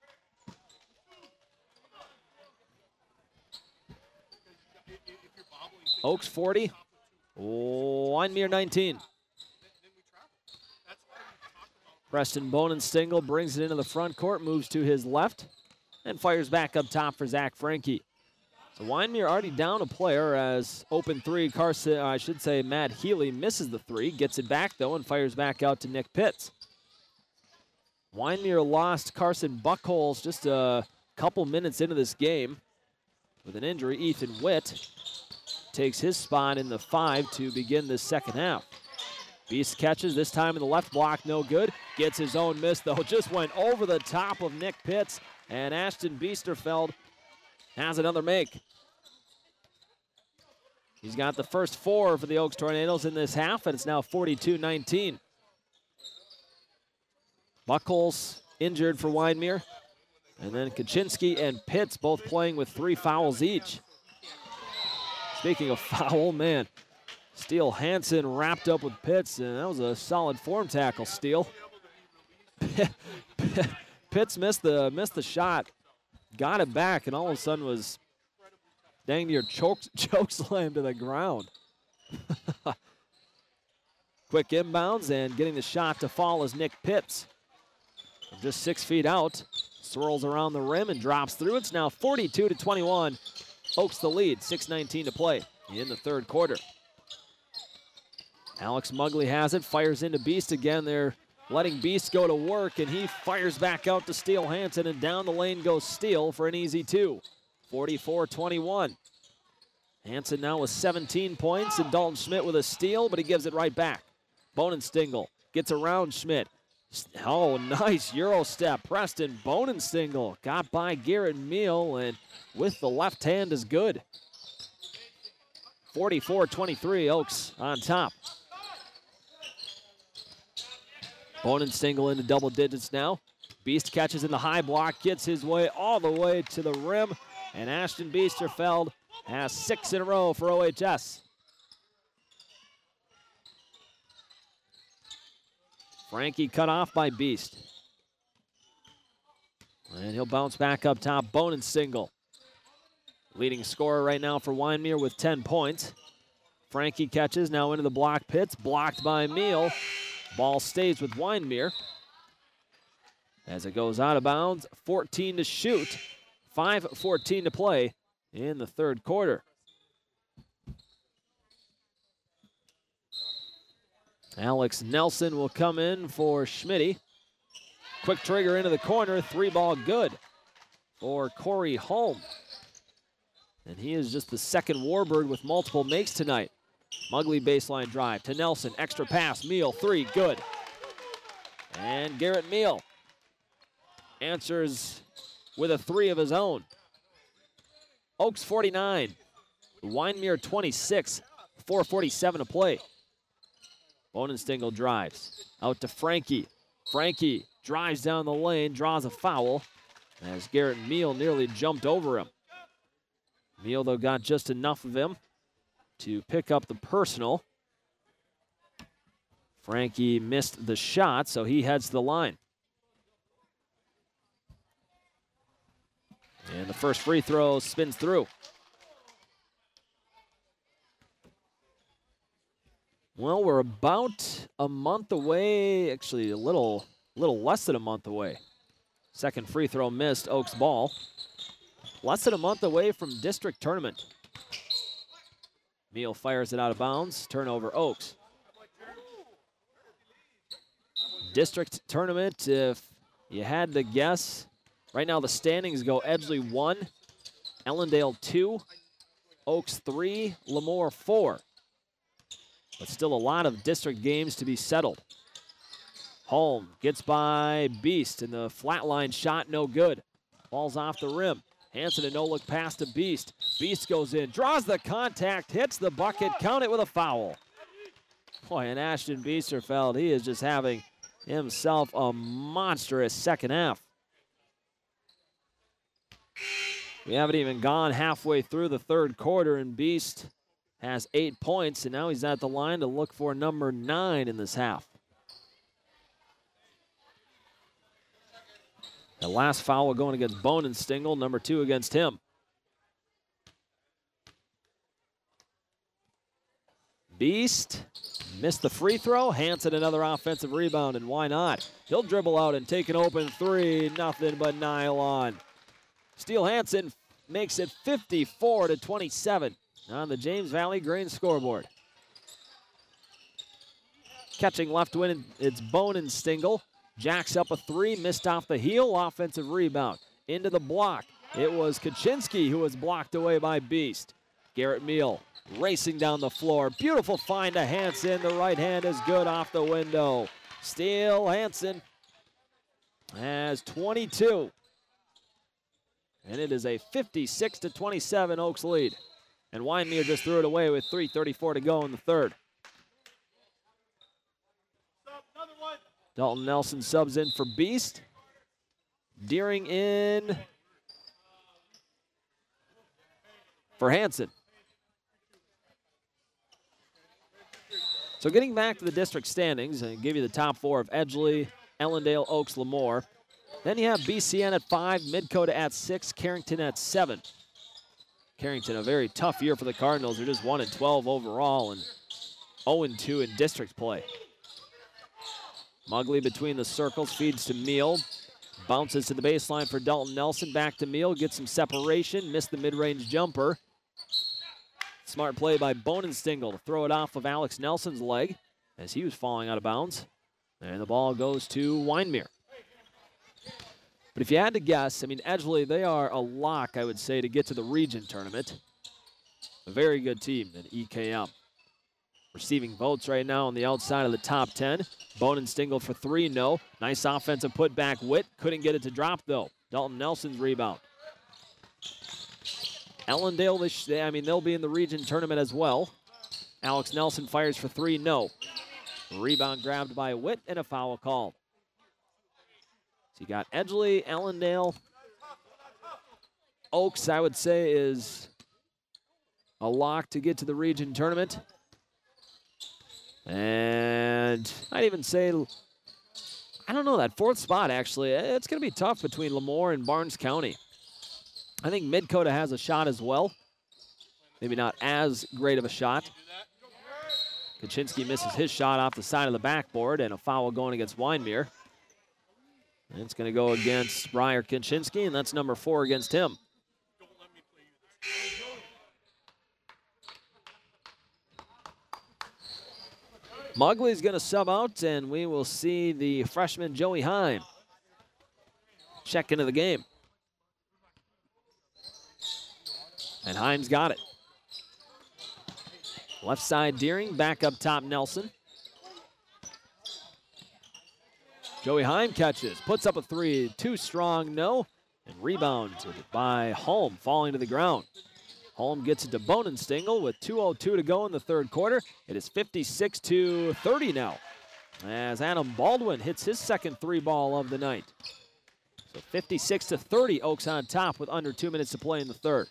Oaks forty, Wyndmere nineteen. Preston Bohnenstengel brings it into the front court, moves to his left, and fires back up top for Zach Franke. So Wyndmere already down a player as open three, Carson, I should say Matt Healy misses the three, gets it back though and fires back out to Nick Pitts. Wyndmere lost Carson Buckholz just a couple minutes into this game with an injury. Ethan Witt takes his spot in the five to begin this second half. Beast catches, this time in the left block, no good. Gets his own miss, though. Just went over the top of Nick Pitts, and Ashton Biesterfeld has another make. He's got the first four for the Oaks Tornadoes in this half, and it's now forty-two nineteen. Buckholz injured for Wyndmere, and then Kaczynski and Pitts both playing with three fouls each. Speaking of foul, man, Steele Hansen wrapped up with Pitts, and that was a solid form tackle, Steele. Pitts missed the missed the shot, got it back, and all of a sudden was dang near choke, choke slam to the ground. Quick inbounds, and getting the shot to fall is Nick Pitts. From just six feet out, swirls around the rim and drops through. It's now forty-two to twenty-one. Oaks the lead, six nineteen to play in the third quarter. Alex Mugley has it, fires into Beast again. They're letting Beast go to work, and he fires back out to Steele Hansen, and down the lane goes Steele for an easy two. forty-four twenty-one. Hansen now with seventeen points, and Dalton Schmidt with a steal, but he gives it right back. Bohnenstengel gets around Schmidt. Oh, nice Euro step. Preston Bohnenstengel got by Garrett Meal, and with the left hand is good. forty-four twenty-three, Oaks on top. Bohnenstengel into double digits now. Beast catches in the high block, gets his way all the way to the rim, and Ashton Biesterfeld has six in a row for O H S. Frankie cut off by Beast. And he'll bounce back up top. Bohnenstengel, leading scorer right now for Wyndmere with ten points. Frankie catches now into the block pits, blocked by Meal. Ball stays with Wyndmere as it goes out of bounds. fourteen to shoot, five fourteen to play in the third quarter. Alex Nelson will come in for Schmitty. Quick trigger into the corner, three ball good for Corey Holm. And he is just the second Warbird with multiple makes tonight. Mugley baseline drive to Nelson, extra pass, Meal, three, good. And Garrett Meal answers with a three of his own. Oaks forty-nine, Wyndmere twenty-six, four forty-seven to play. Bohnenstengel drives out to Frankie. Frankie drives down the lane, draws a foul as Garrett Meal nearly jumped over him. Meal, though, got just enough of him to pick up the personal. Frankie missed the shot, so he heads to the line. And the first free throw spins through. Well, we're about a month away, actually a little, little less than a month away. Second free throw missed, Oaks ball. Less than a month away from district tournament. Meal fires it out of bounds, turnover Oaks. District tournament, if you had to guess, Right now the standings go Edgeley one, Ellendale two, Oaks three, Lemoore four. But still a lot of district games to be settled. Holm gets by Beast, and the flat line shot no good. Ball's off the rim. Hanson a no-look pass to Beast. Beast goes in, draws the contact, hits the bucket, count it with a foul. Boy, and Ashton Biesterfeld, he is just having himself a monstrous second half. We haven't even gone halfway through the third quarter, and Beast has eight points, and now he's at the line to look for number nine in this half. The last foul going against Bonenstingle, number two against him. Beast missed the free throw. Hanson another offensive rebound, and why not? He'll dribble out and take an open three. Nothing but nylon. Steele Hanson makes it fifty-four to twenty-seven on the James Valley Grain scoreboard. Catching left wing, it's Bonenstingle. Jacks up a three, missed off the heel, offensive rebound. Into the block. It was Kaczynski who was blocked away by Beast. Garrett Meal racing down the floor. Beautiful find to Hanson. The right hand is good off the window. Steele Hanson has twenty-two. And it is a fifty-six to twenty-seven Oaks lead. And Wyndmere just threw it away with three thirty-four to go in the third. Dalton Nelson subs in for Beast. Deering in for Hanson. So getting back to the district standings, and give you the top four of Edgeley, Ellendale, Oaks, Lemoore. Then you have B C N at five, Midcoda at six, Carrington at seven. Carrington, a very tough year for the Cardinals. They're just one and twelve overall and oh and two in district play. Mugley between the circles, feeds to Meal. Bounces to the baseline for Dalton Nelson. Back to Meal, gets some separation, missed the mid-range jumper. Smart play by Bonenstingle to throw it off of Alex Nelson's leg as he was falling out of bounds. And the ball goes to Wyndmere. But if you had to guess, I mean, Edgeley, they are a lock, I would say, to get to the region tournament. A very good team in E K M. Receiving votes right now on the outside of the top ten. Bonenstingle for three, no. Nice offensive putback. Witt couldn't get it to drop, though. Dalton Nelson's rebound. Ellendale, I mean, they'll be in the region tournament as well. Alex Nelson fires for three, no. Rebound grabbed by Witt and a foul called. So you got Edgeley, Ellendale. Oaks, I would say, is a lock to get to the region tournament. And I'd even say, I don't know, that fourth spot, actually, it's going to be tough between Lemoore and Barnes County. I think Midcoda has a shot as well. Maybe not as great of a shot. Kaczynski misses his shot off the side of the backboard, and a foul going against Wyndmere. And it's going to go against Briar Kaczynski, and that's number four against him. Mugley's going to sub out, and we will see the freshman Joey Heim check into the game. And Heim's got it. Left side Deering, back up top Nelson. Joey Heim catches, puts up a three, too strong, no, and rebounded by Holm, falling to the ground. Holm gets it to Bonenstingle with two oh two to go in the third quarter. It is fifty-six to thirty now as Adam Baldwin hits his second three ball of the night. So fifty-six to thirty, Oaks on top with under two minutes to play in the third.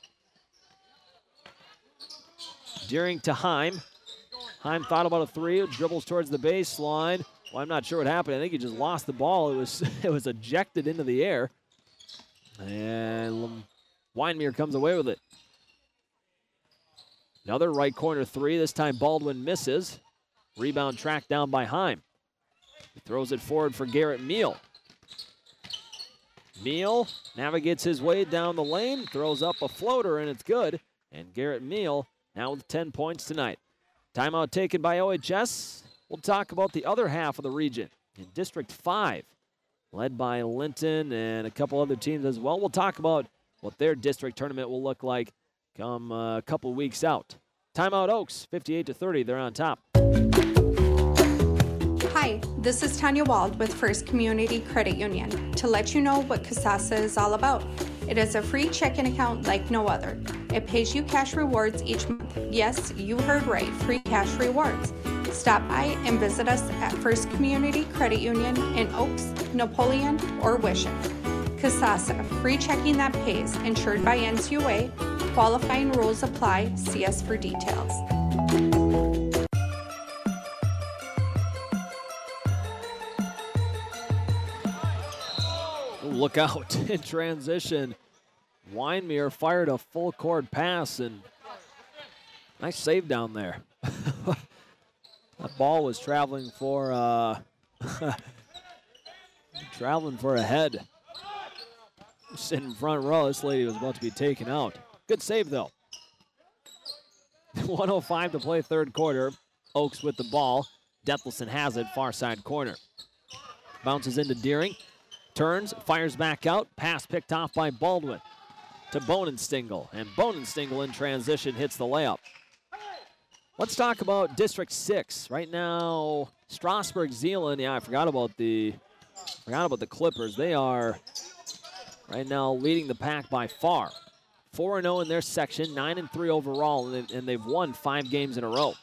Deering to Heim. Heim thought about a three, dribbles towards the baseline. Well, I'm not sure what happened. I think he just lost the ball. It was it was ejected into the air. And Wyndmere comes away with it. Another right corner three. This time Baldwin misses. Rebound tracked down by Heim. He throws it forward for Garrett Meal. Meal navigates his way down the lane, throws up a floater, and it's good. And Garrett Meal now with ten points tonight. Timeout taken by O H S. We'll talk about the other half of the region in District five. led by Linton and a couple other teams as well. We'll talk about what their district tournament will look like come uh, a couple weeks out. Timeout Oaks, fifty-eight to thirty. They're on top. Hi, this is Tanya Wald with First Community Credit Union to let you know what Kasasa is all about. It is a free checking account like no other. It pays you cash rewards each month. Yes, you heard right, free cash rewards. Stop by and visit us at First Community Credit Union in Oaks, Napoleon, or Wishes. Kasasa, free checking that pays, insured by N C U A. Qualifying rules apply. See us for details. Look out in transition. Wyndmere fired a full court pass, and nice save down there. That ball was traveling for uh, traveling for a head. Sitting in front row, this lady was about to be taken out. Good save though. one oh five to play third quarter. Oaks with the ball. Dethelson has it, far side corner. Bounces into Deering. Turns, fires back out. Pass picked off by Baldwin to Bonenstingle. And Bonenstingle in transition hits the layup. Let's talk about District six. Right now, Strasburg-Zeeland. Yeah, I forgot about the forgot about the Clippers. They are right now leading the pack by far. four and oh in their section, nine and three overall, and they've, and they've won five games in a row.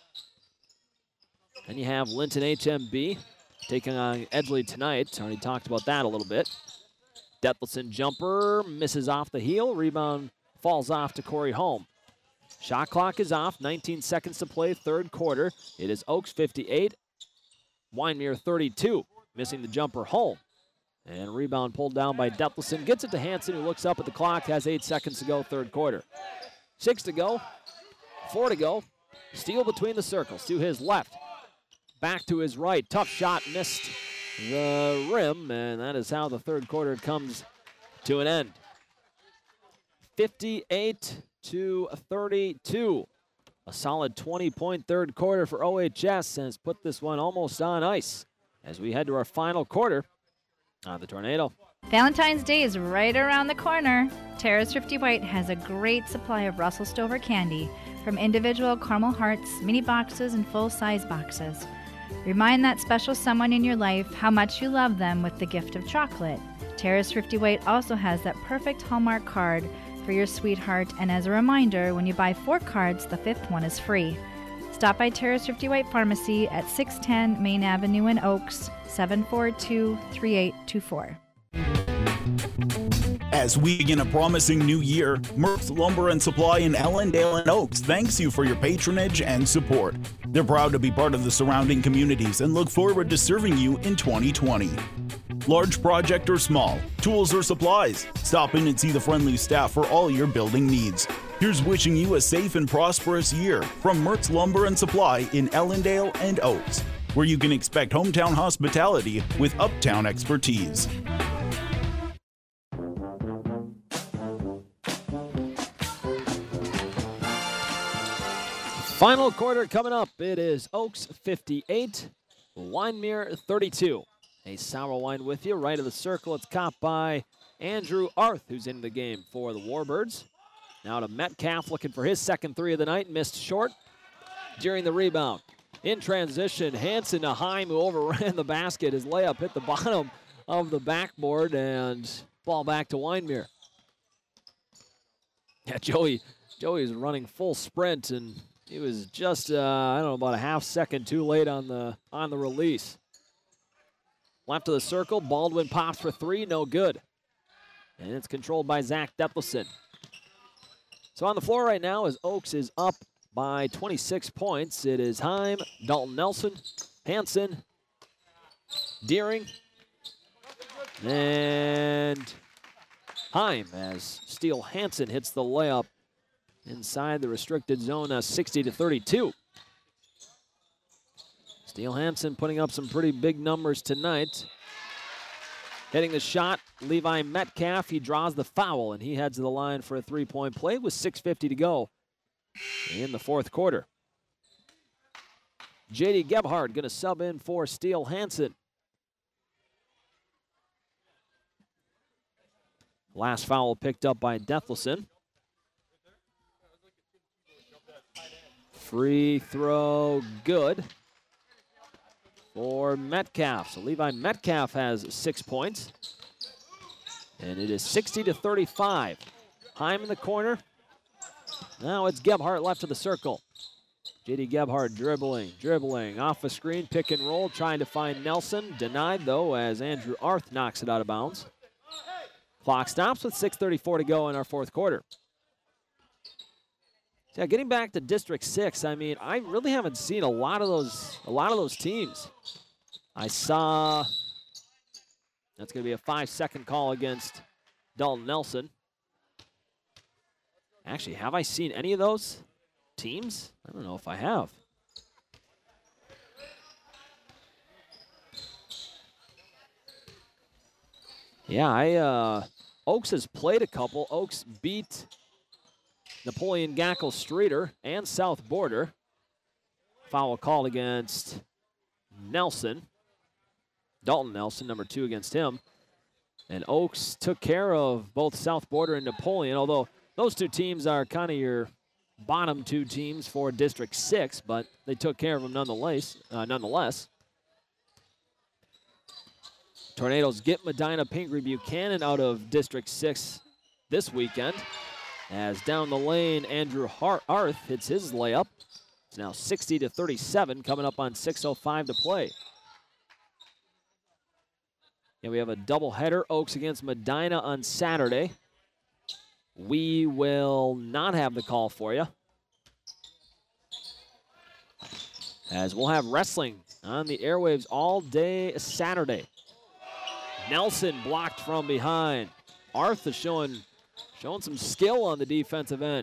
Then you have Linton H M B taking on Edgeley tonight. Already talked about that a little bit. Dethelson jumper misses off the heel. Rebound falls off to Corey Holm. Shot clock is off. nineteen seconds to play, third quarter. It is Oaks fifty-eight, Wyndmere thirty-two. Missing the jumper, Holm. And rebound pulled down by Dethelson. Gets it to Hanson, who looks up at the clock, has eight seconds to go, third quarter. Six to go, four to go. Steele between the circles to his left. Back to his right. Tough shot, missed the rim, and that is how the third quarter comes to an end. fifty-eight to thirty-two. A solid twenty-point third quarter for O H S, and has put this one almost on ice as we head to our final quarter on the Tornado. Valentine's Day is right around the corner. Terrace Thrifty White has a great supply of Russell Stover candy, from individual caramel hearts, mini boxes, and full-size boxes. Remind that special someone in your life how much you love them with the gift of chocolate. Terrace Thrifty White also has that perfect Hallmark card for your sweetheart, and as a reminder, when you buy four cards, the fifth one is free. Stop by Terrace Thrifty White Pharmacy at six ten Main Avenue in Oaks, seven four two, three eight two four. As we begin a promising new year, Merck's Lumber and Supply in Ellendale and Oaks thanks you for your patronage and support. They're proud to be part of the surrounding communities and look forward to serving you in twenty twenty. Large project or small, tools or supplies, stop in and see the friendly staff for all your building needs. Here's wishing you a safe and prosperous year from Merck's Lumber and Supply in Ellendale and Oaks, where you can expect hometown hospitality with uptown expertise. Final quarter coming up. It is Oaks fifty-eight, Wyndmere thirty-two. A sour wine with you. Right of the circle, it's caught by Andrew Arth, who's in the game for the Warbirds. Now to Metcalf, looking for his second three of the night. Missed short during the rebound. In transition, Hanson to Heim, who overran the basket. His layup hit the bottom of the backboard, and ball back to Wyndmere. Yeah, Joey, Joey is running full sprint, and he was just, uh, I don't know, about a half second too late on the on the release. Left of the circle, Baldwin pops for three, no good. And it's controlled by Zach Dethelson. So on the floor right now is Oaks is up by twenty-six points. It is Heim, Dalton Nelson, Hanson, Deering, and Heim as Steele Hanson hits the layup inside the restricted zone, uh, sixty to thirty-two. Steele Hanson putting up some pretty big numbers tonight. Hitting the shot, Levi Metcalf, he draws the foul, and he heads to the line for a three-point play with six fifty to go in the fourth quarter. J D Gebhard going to sub in for Steele Hanson. Last foul picked up by Dethelson. Free throw good for Metcalf. So Levi Metcalf has six points. And it is sixty to thirty-five. Heim in the corner. Now it's Gebhardt left of the circle. J D Gebhardt dribbling, dribbling, off a screen, pick and roll, trying to find Nelson. Denied, though, as Andrew Arth knocks it out of bounds. Clock stops with six thirty-four to go in our fourth quarter. Yeah, getting back to District six, I mean, I really haven't seen a lot of those, a lot of those teams. I saw, that's going to be a five-second call against Dalton Nelson. Actually, have I seen any of those teams? I don't know if I have. Yeah, I uh, Oaks has played a couple. Oaks beat Napoleon Gackle Streeter and South Border. Foul called against Nelson. Dalton Nelson, number two against him. And Oaks took care of both South Border and Napoleon, although those two teams are kind of your bottom two teams for District six, but they took care of them nonetheless. Uh, nonetheless. Tornadoes get Medina Pingree Buchanan out of District six this weekend. As down the lane, Andrew Har Arth hits his layup. It's now sixty to thirty-seven, coming up on six oh five to play. And we have a doubleheader, Oaks against Medina on Saturday. We will not have the call for you, as we'll have wrestling on the airwaves all day Saturday. Nelson blocked from behind. Arth is showing, showing some skill on the defensive end.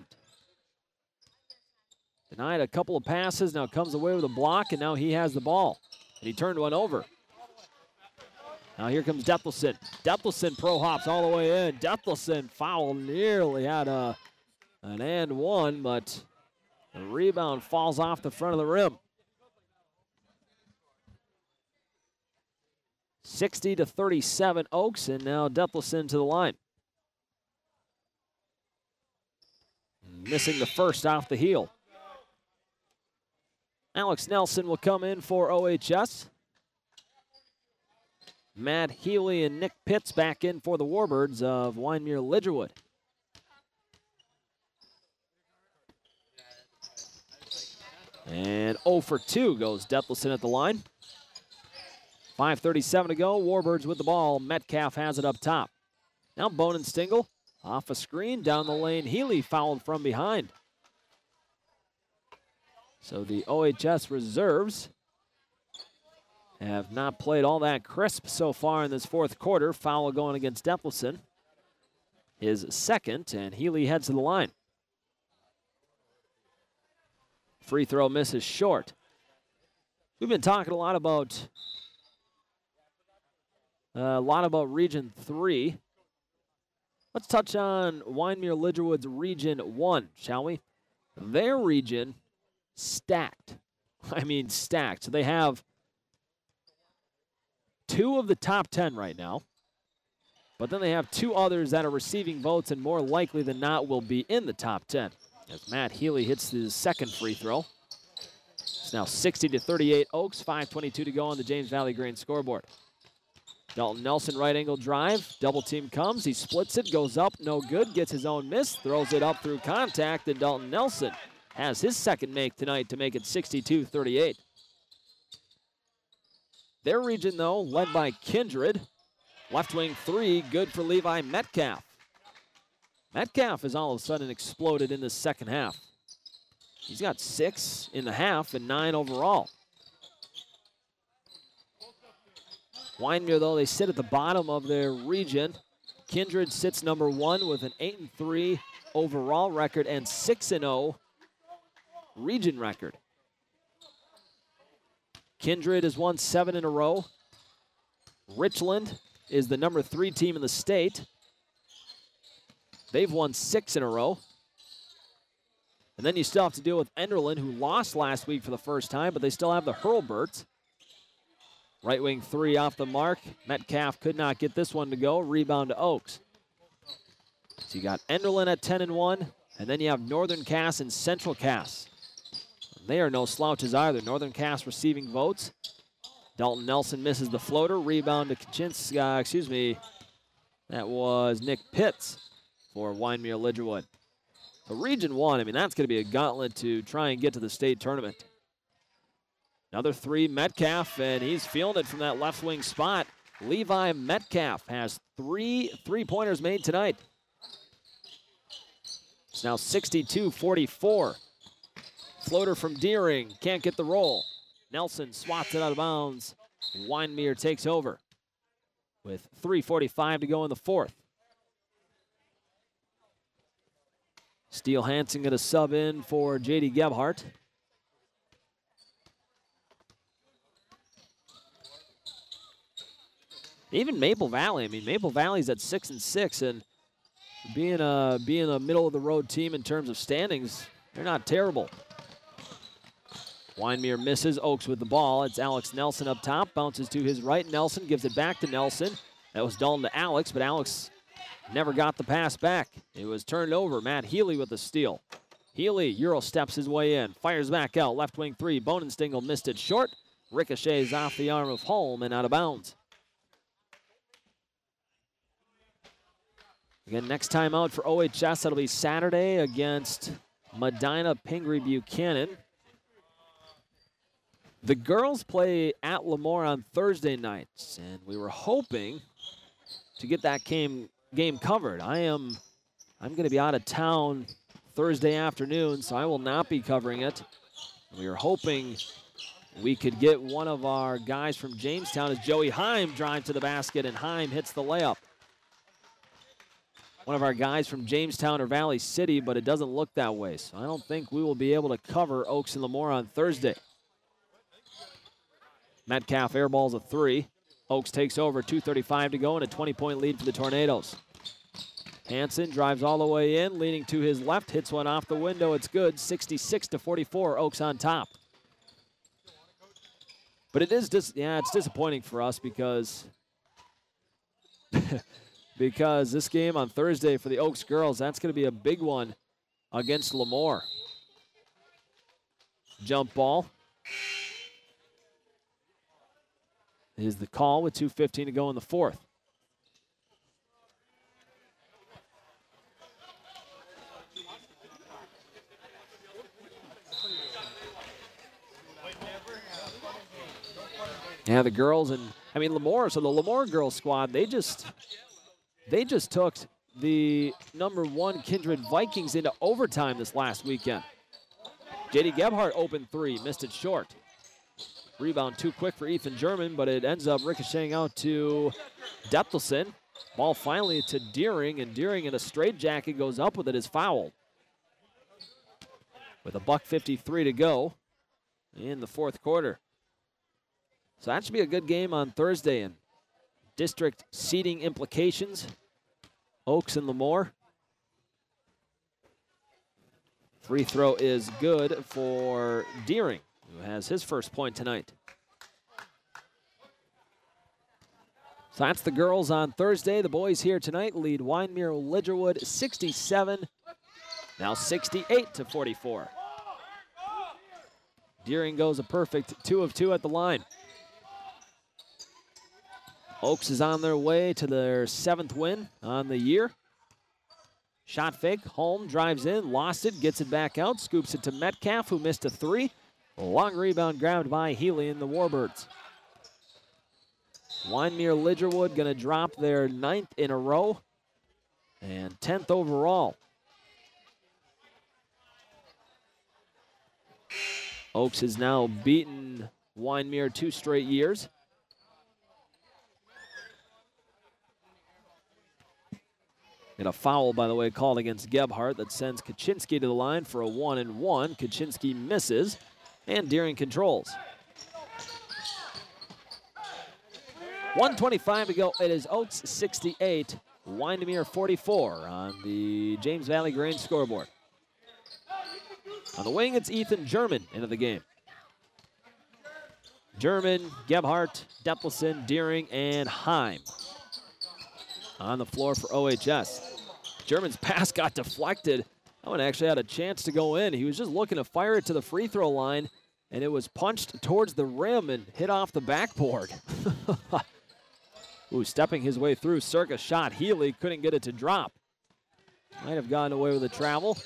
Denied a couple of passes, now comes away with a block, and now he has the ball. And he turned one over. Now here comes Dethelson. Dethelson pro hops all the way in. Dethelson foul, nearly had a, an and one, but the rebound falls off the front of the rim. sixty to thirty-seven Oaks, and now Dethelson to the line. Missing the first off the heel. Alex Nelson will come in for O H S. Matt Healy and Nick Pitts back in for the Warbirds of Wyndmere Lidgerwood. And oh for two goes Dethelson at the line. five thirty-seven to go. Warbirds with the ball. Metcalf has it up top. Now Bonenstingle off a screen down the lane. Healy fouled from behind. So the O H S reserves have not played all that crisp so far in this fourth quarter. Foul going against Dethelson. His second, and Healy heads to the line. Free throw misses short. We've been talking a lot about uh, a lot about Region three. Let's touch on Wyndmere Lidgerwood's Region one, shall we? Their region stacked. I mean stacked. So they have two of the top ten right now, but then they have two others that are receiving votes and more likely than not will be in the top ten. As Matt Healy hits his second free throw. It's now sixty to thirty-eight Oaks, five twenty-two to go on the James Valley Grain scoreboard. Dalton Nelson right angle drive, double team comes, he splits it, goes up, no good, gets his own miss, throws it up through contact, and Dalton Nelson has his second make tonight to make it sixty-two thirty-eight. Their region, though, led by Kindred. Left wing three, good for Levi Metcalf. Metcalf has all of a sudden exploded in the second half. He's got six in the half and nine overall. Wyndmere, though, they sit at the bottom of their region. Kindred sits number one with an eight and three overall record and six and oh region record. Kindred has won seven in a row. Richland is the number three team in the state. They've won six in a row. And then you still have to deal with Enderlin, who lost last week for the first time, but they still have the Hurlburts. Right wing three off the mark. Metcalf could not get this one to go. Rebound to Oaks. So you got Enderlin at ten and one, and then you have Northern Cass and Central Cass. They are no slouches either. Northern Cass receiving votes. Dalton Nelson misses the floater. Rebound to Kaczynski, uh, excuse me, that was Nick Pitts for Wyndmere Lidgerwood. So Region one, I mean, that's going to be a gauntlet to try and get to the state tournament. Another three, Metcalf, and he's feeling it from that left wing spot. Levi Metcalf has three three-pointers made tonight. It's now sixty-two forty-four. Floater from Deering, can't get the roll. Nelson swats it out of bounds. Wyndmere takes over with three forty-five to go in the fourth. Steele Hansen going to sub in for J D Gebhardt. Even Maple Valley, I mean, Maple Valley's at six and six, and being a being a middle of the road team in terms of standings, they're not terrible. Wyndmere misses. Oaks with the ball. It's Alex Nelson up top. Bounces to his right. Nelson gives it back to Nelson. That was Dalton to Alex, but Alex never got the pass back. It was turned over. Matt Healy with the steal. Healy Euro steps his way in. Fires back out. Left wing three. Bonenstingle missed it short. Ricochets off the arm of Holm and out of bounds. Again, next time out for O H S, that'll be Saturday against Medina Pingree Buchanan. The girls play at Lemoore on Thursday nights, and we were hoping to get that game game covered. I am I'm going to be out of town Thursday afternoon, so I will not be covering it. We were hoping we could get one of our guys from Jamestown as Joey Heim drives to the basket, and Heim hits the layup. One of our guys from Jamestown or Valley City, but it doesn't look that way, so I don't think we will be able to cover Oaks and Lemoore on Thursday. Metcalf airballs a three. Oaks takes over, two thirty-five to go, and a twenty-point lead for the Tornadoes. Hansen drives all the way in, leaning to his left, hits one off the window. It's good, sixty-six to forty-four, Oaks on top. But it is, dis- yeah, it's disappointing for us because, because this game on Thursday for the Oaks girls, that's going to be a big one against Lemoore. Jump ball is the call with two fifteen to go in the fourth. Yeah, the girls, and I mean Lemoore, so the Lemoore girls squad, they just they just took the number one Kindred Vikings into overtime this last weekend. J D Gebhardt open three, missed it short. Rebound too quick for Ethan German, but it ends up ricocheting out to Depthelson. Ball finally to Deering, and Deering in a straitjacket goes up with it as fouled. With a buck fifty-three to go in the fourth quarter. So that should be a good game on Thursday, and district seeding implications. Oaks and Lemoore. Free throw is good for Deering, who has his first point tonight. So that's the girls on Thursday. The boys here tonight lead Wyndmere Lidgerwood sixty-seven, now sixty-eight to forty-four. Deering goes a perfect two of two at the line. Oaks is on their way to their seventh win on the year. Shot fake, Holm drives in, lost it, gets it back out, scoops it to Metcalf, who missed a three. A long rebound grabbed by Healy and the Warbirds. Wyndmere Lidgerwood going to drop their ninth in a row and tenth overall. Oaks has now beaten Wyndmere two straight years. And a foul, by the way, called against Gebhardt that sends Kaczynski to the line for a one and one. Kaczynski misses, and Deering controls. one twenty-five to go. It is Oaks sixty-eight, Wyndmere forty-four on the James Valley Grange scoreboard. On the wing, it's Ethan German into the game. German, Gebhardt, Depthelson, Deering, and Heim on the floor for O H S. German's pass got deflected. That one actually had a chance to go in. He was just looking to fire it to the free throw line, and it was punched towards the rim and hit off the backboard. Ooh, stepping his way through, Circa shot. Healy couldn't get it to drop. Might have gotten away with the travel.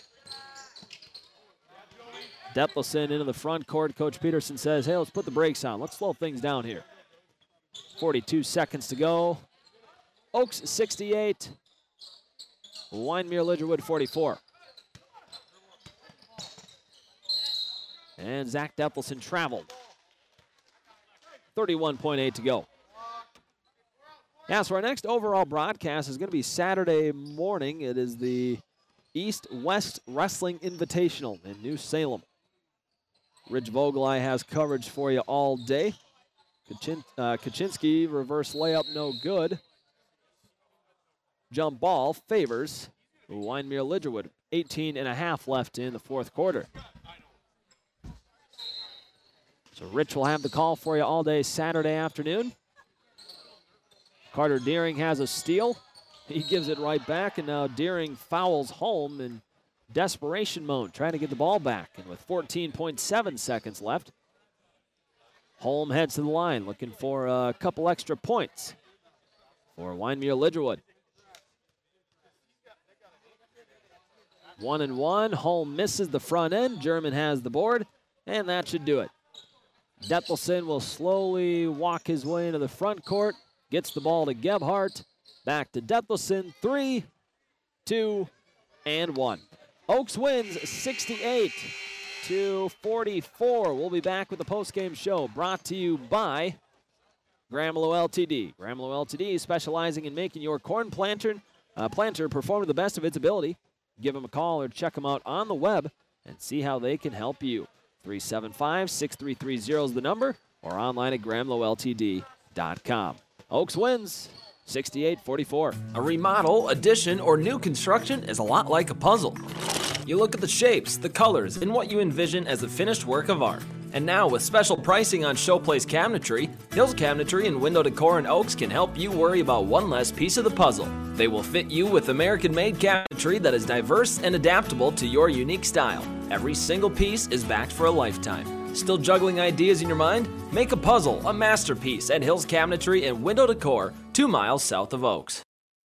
Dethelson into the front court. Coach Peterson says, hey, let's put the brakes on. Let's slow things down here. forty-two seconds to go. Oaks sixty-eight. Wyndmere Lidgerwood forty-four. And Zach Dethelson traveled. thirty-one point eight to go. Yeah, so our next overall broadcast is going to be Saturday morning. It is the East-West Wrestling Invitational in New Salem. Rich Vogelai has coverage for you all day. Kachin, uh, Kaczynski, reverse layup, no good. Jump ball favors Wyndmere Lidgerwood. eighteen and a half left in the fourth quarter. So Rich will have the call for you all day Saturday afternoon. Carter Deering has a steal. He gives it right back, and now Deering fouls home in desperation mode, trying to get the ball back. And with fourteen point seven seconds left, Holm heads to the line, looking for a couple extra points for Wyndmere Lidgerwood. One and one. Holm misses the front end. German has the board, and that should do it. Dethelson will slowly walk his way into the front court. Gets the ball to Gebhardt. Back to Dethelson. Three, two, and one. Oaks wins sixty-eight to forty-four. We'll be back with the postgame show brought to you by Gramlow L T D. Gramlow L T D specializing in making your corn planter, uh, planter perform to the best of its ability. Give them a call or check them out on the web and see how they can help you. three seven five, six three three zero is the number, or online at gramlow L T D dot com. Oaks wins sixty-eight forty-four. A remodel, addition, or new construction is a lot like a puzzle. You look at the shapes, the colors, and what you envision as a finished work of art. And now, with special pricing on Showplace Cabinetry, Hills Cabinetry and Window Decor in Oaks can help you worry about one less piece of the puzzle. They will fit you with American-made cabinetry that is diverse and adaptable to your unique style. Every single piece is backed for a lifetime. Still juggling ideas in your mind? Make a puzzle a masterpiece at Hills Cabinetry and Window Decor, two miles south of Oaks.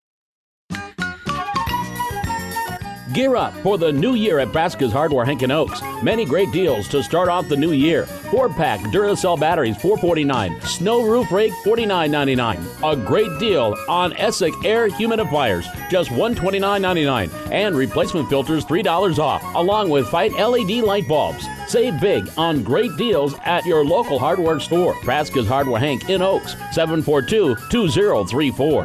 Gear up for the new year at Braska's Hardware Hank and Oaks. Many great deals to start off the new year. Four-pack Duracell batteries, four forty-nine. Snow roof rake, forty-nine ninety-nine. A great deal on Essick air humidifiers, just one twenty-nine ninety-nine. And replacement filters, three dollars off, along with Fight L E D light bulbs. Save big on great deals at your local hardware store. Braska's Hardware Hank in Oaks, seven four two, two zero three four.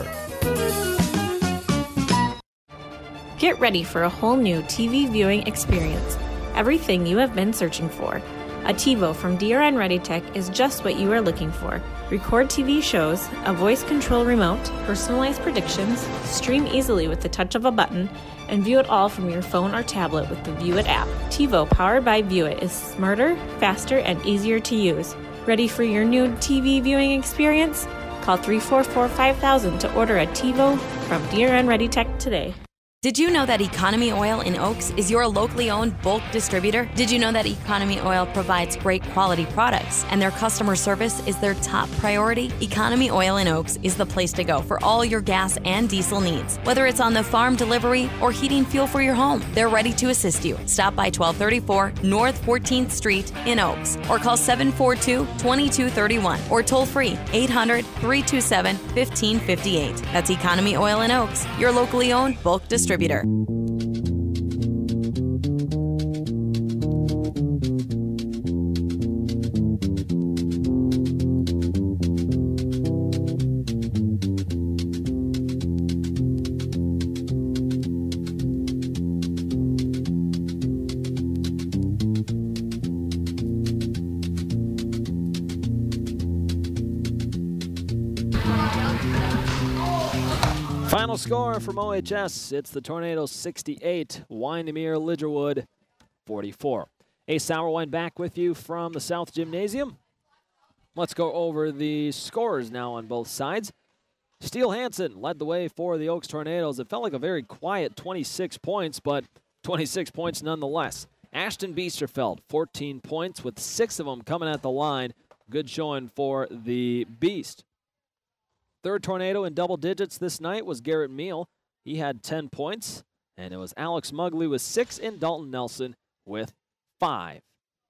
Get ready for a whole new T V viewing experience. Everything you have been searching for. A TiVo from D R N ReadyTech is just what you are looking for. Record T V shows, a voice control remote, personalized predictions, stream easily with the touch of a button, and view it all from your phone or tablet with the View It app. TiVo powered by View It is smarter, faster, and easier to use. Ready for your new T V viewing experience? Call three four four, five thousand to order a TiVo from D R N ReadyTech today. Did you know that Economy Oil in Oaks is your locally owned bulk distributor? Did you know that Economy Oil provides great quality products and their customer service is their top priority? Economy Oil in Oaks is the place to go for all your gas and diesel needs. Whether it's on the farm delivery or heating fuel for your home, they're ready to assist you. Stop by twelve thirty-four North fourteenth Street in Oaks or call seven four two, two two three one or toll free eight hundred, three two seven, one five five eight. That's Economy Oil in Oaks, your locally owned bulk distributor. Final score from O H S, it's the Tornadoes sixty-eight, Wyndmere Lidgerwood forty-four. Ace Sauerwein back with you from the South Gymnasium. Let's go over the scores now on both sides. Steele Hansen led the way for the Oaks Tornadoes. It felt like a very quiet twenty-six points, but twenty-six points nonetheless. Ashton Biesterfeld, fourteen points with six of them coming at the line. Good showing for the Beast. Third tornado in double digits this night was Garrett Meal. He had ten points, and it was Alex Mugley with six and Dalton Nelson with five.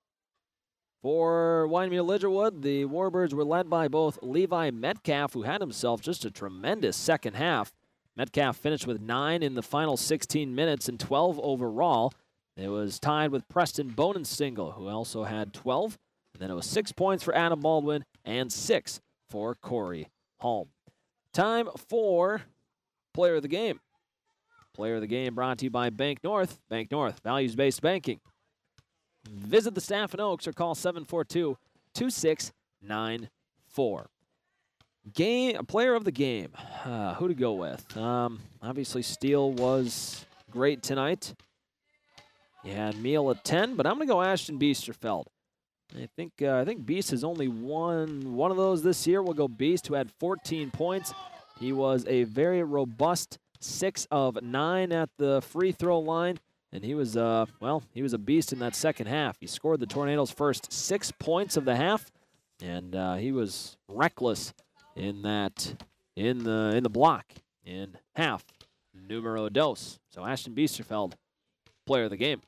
For Wyndmere Lidgerwood, the Warbirds were led by both Levi Metcalf, who had himself just a tremendous second half. Metcalf finished with nine in the final sixteen minutes and twelve overall. It was tied with Preston Bonenstingle, who also had twelve. And then it was six points for Adam Baldwin and six for Corey Holm. Time for Player of the Game. Player of the Game brought to you by Bank North. Bank North, values-based banking. Visit the staff in Oaks or call seven four two, two six nine four. Game, player of the game. Uh, who to go with? Um, obviously, Steele was great tonight. He had Meal at ten, but I'm going to go Ashton Biesterfeld. I think uh, I think Beast has only won one of those this year. We'll go Beast, who had fourteen points. He was a very robust six of nine at the free throw line. And he was, uh, well, he was a beast in that second half. He scored the Tornadoes' first six points of the half, and uh, he was reckless in that, in the in the block in half, numero dos. So Ashton Biesterfeld, player of the game.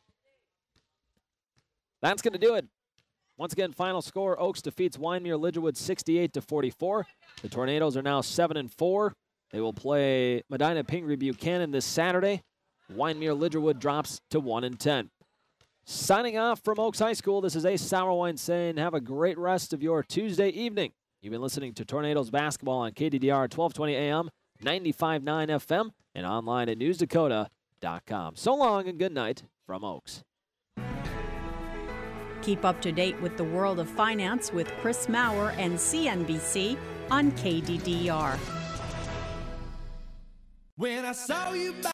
That's going to do it. Once again, final score: Oaks defeats Wyndmere Lidgerwood sixty-eight to forty-four. The Tornadoes are now seven and four. They will play Medina Pingree Buchanan this Saturday. Wyndmere Lidgerwood drops to one and ten. Signing off from Oaks High School, this is Ace Sauerwein saying have a great rest of your Tuesday evening. You've been listening to Tornadoes basketball on K D D R twelve twenty A M, ninety-five point nine F M, and online at news dakota dot com. So long and good night from Oaks. Keep up to date with the world of finance with Chris Maurer and C N B C on K D D R. When I saw you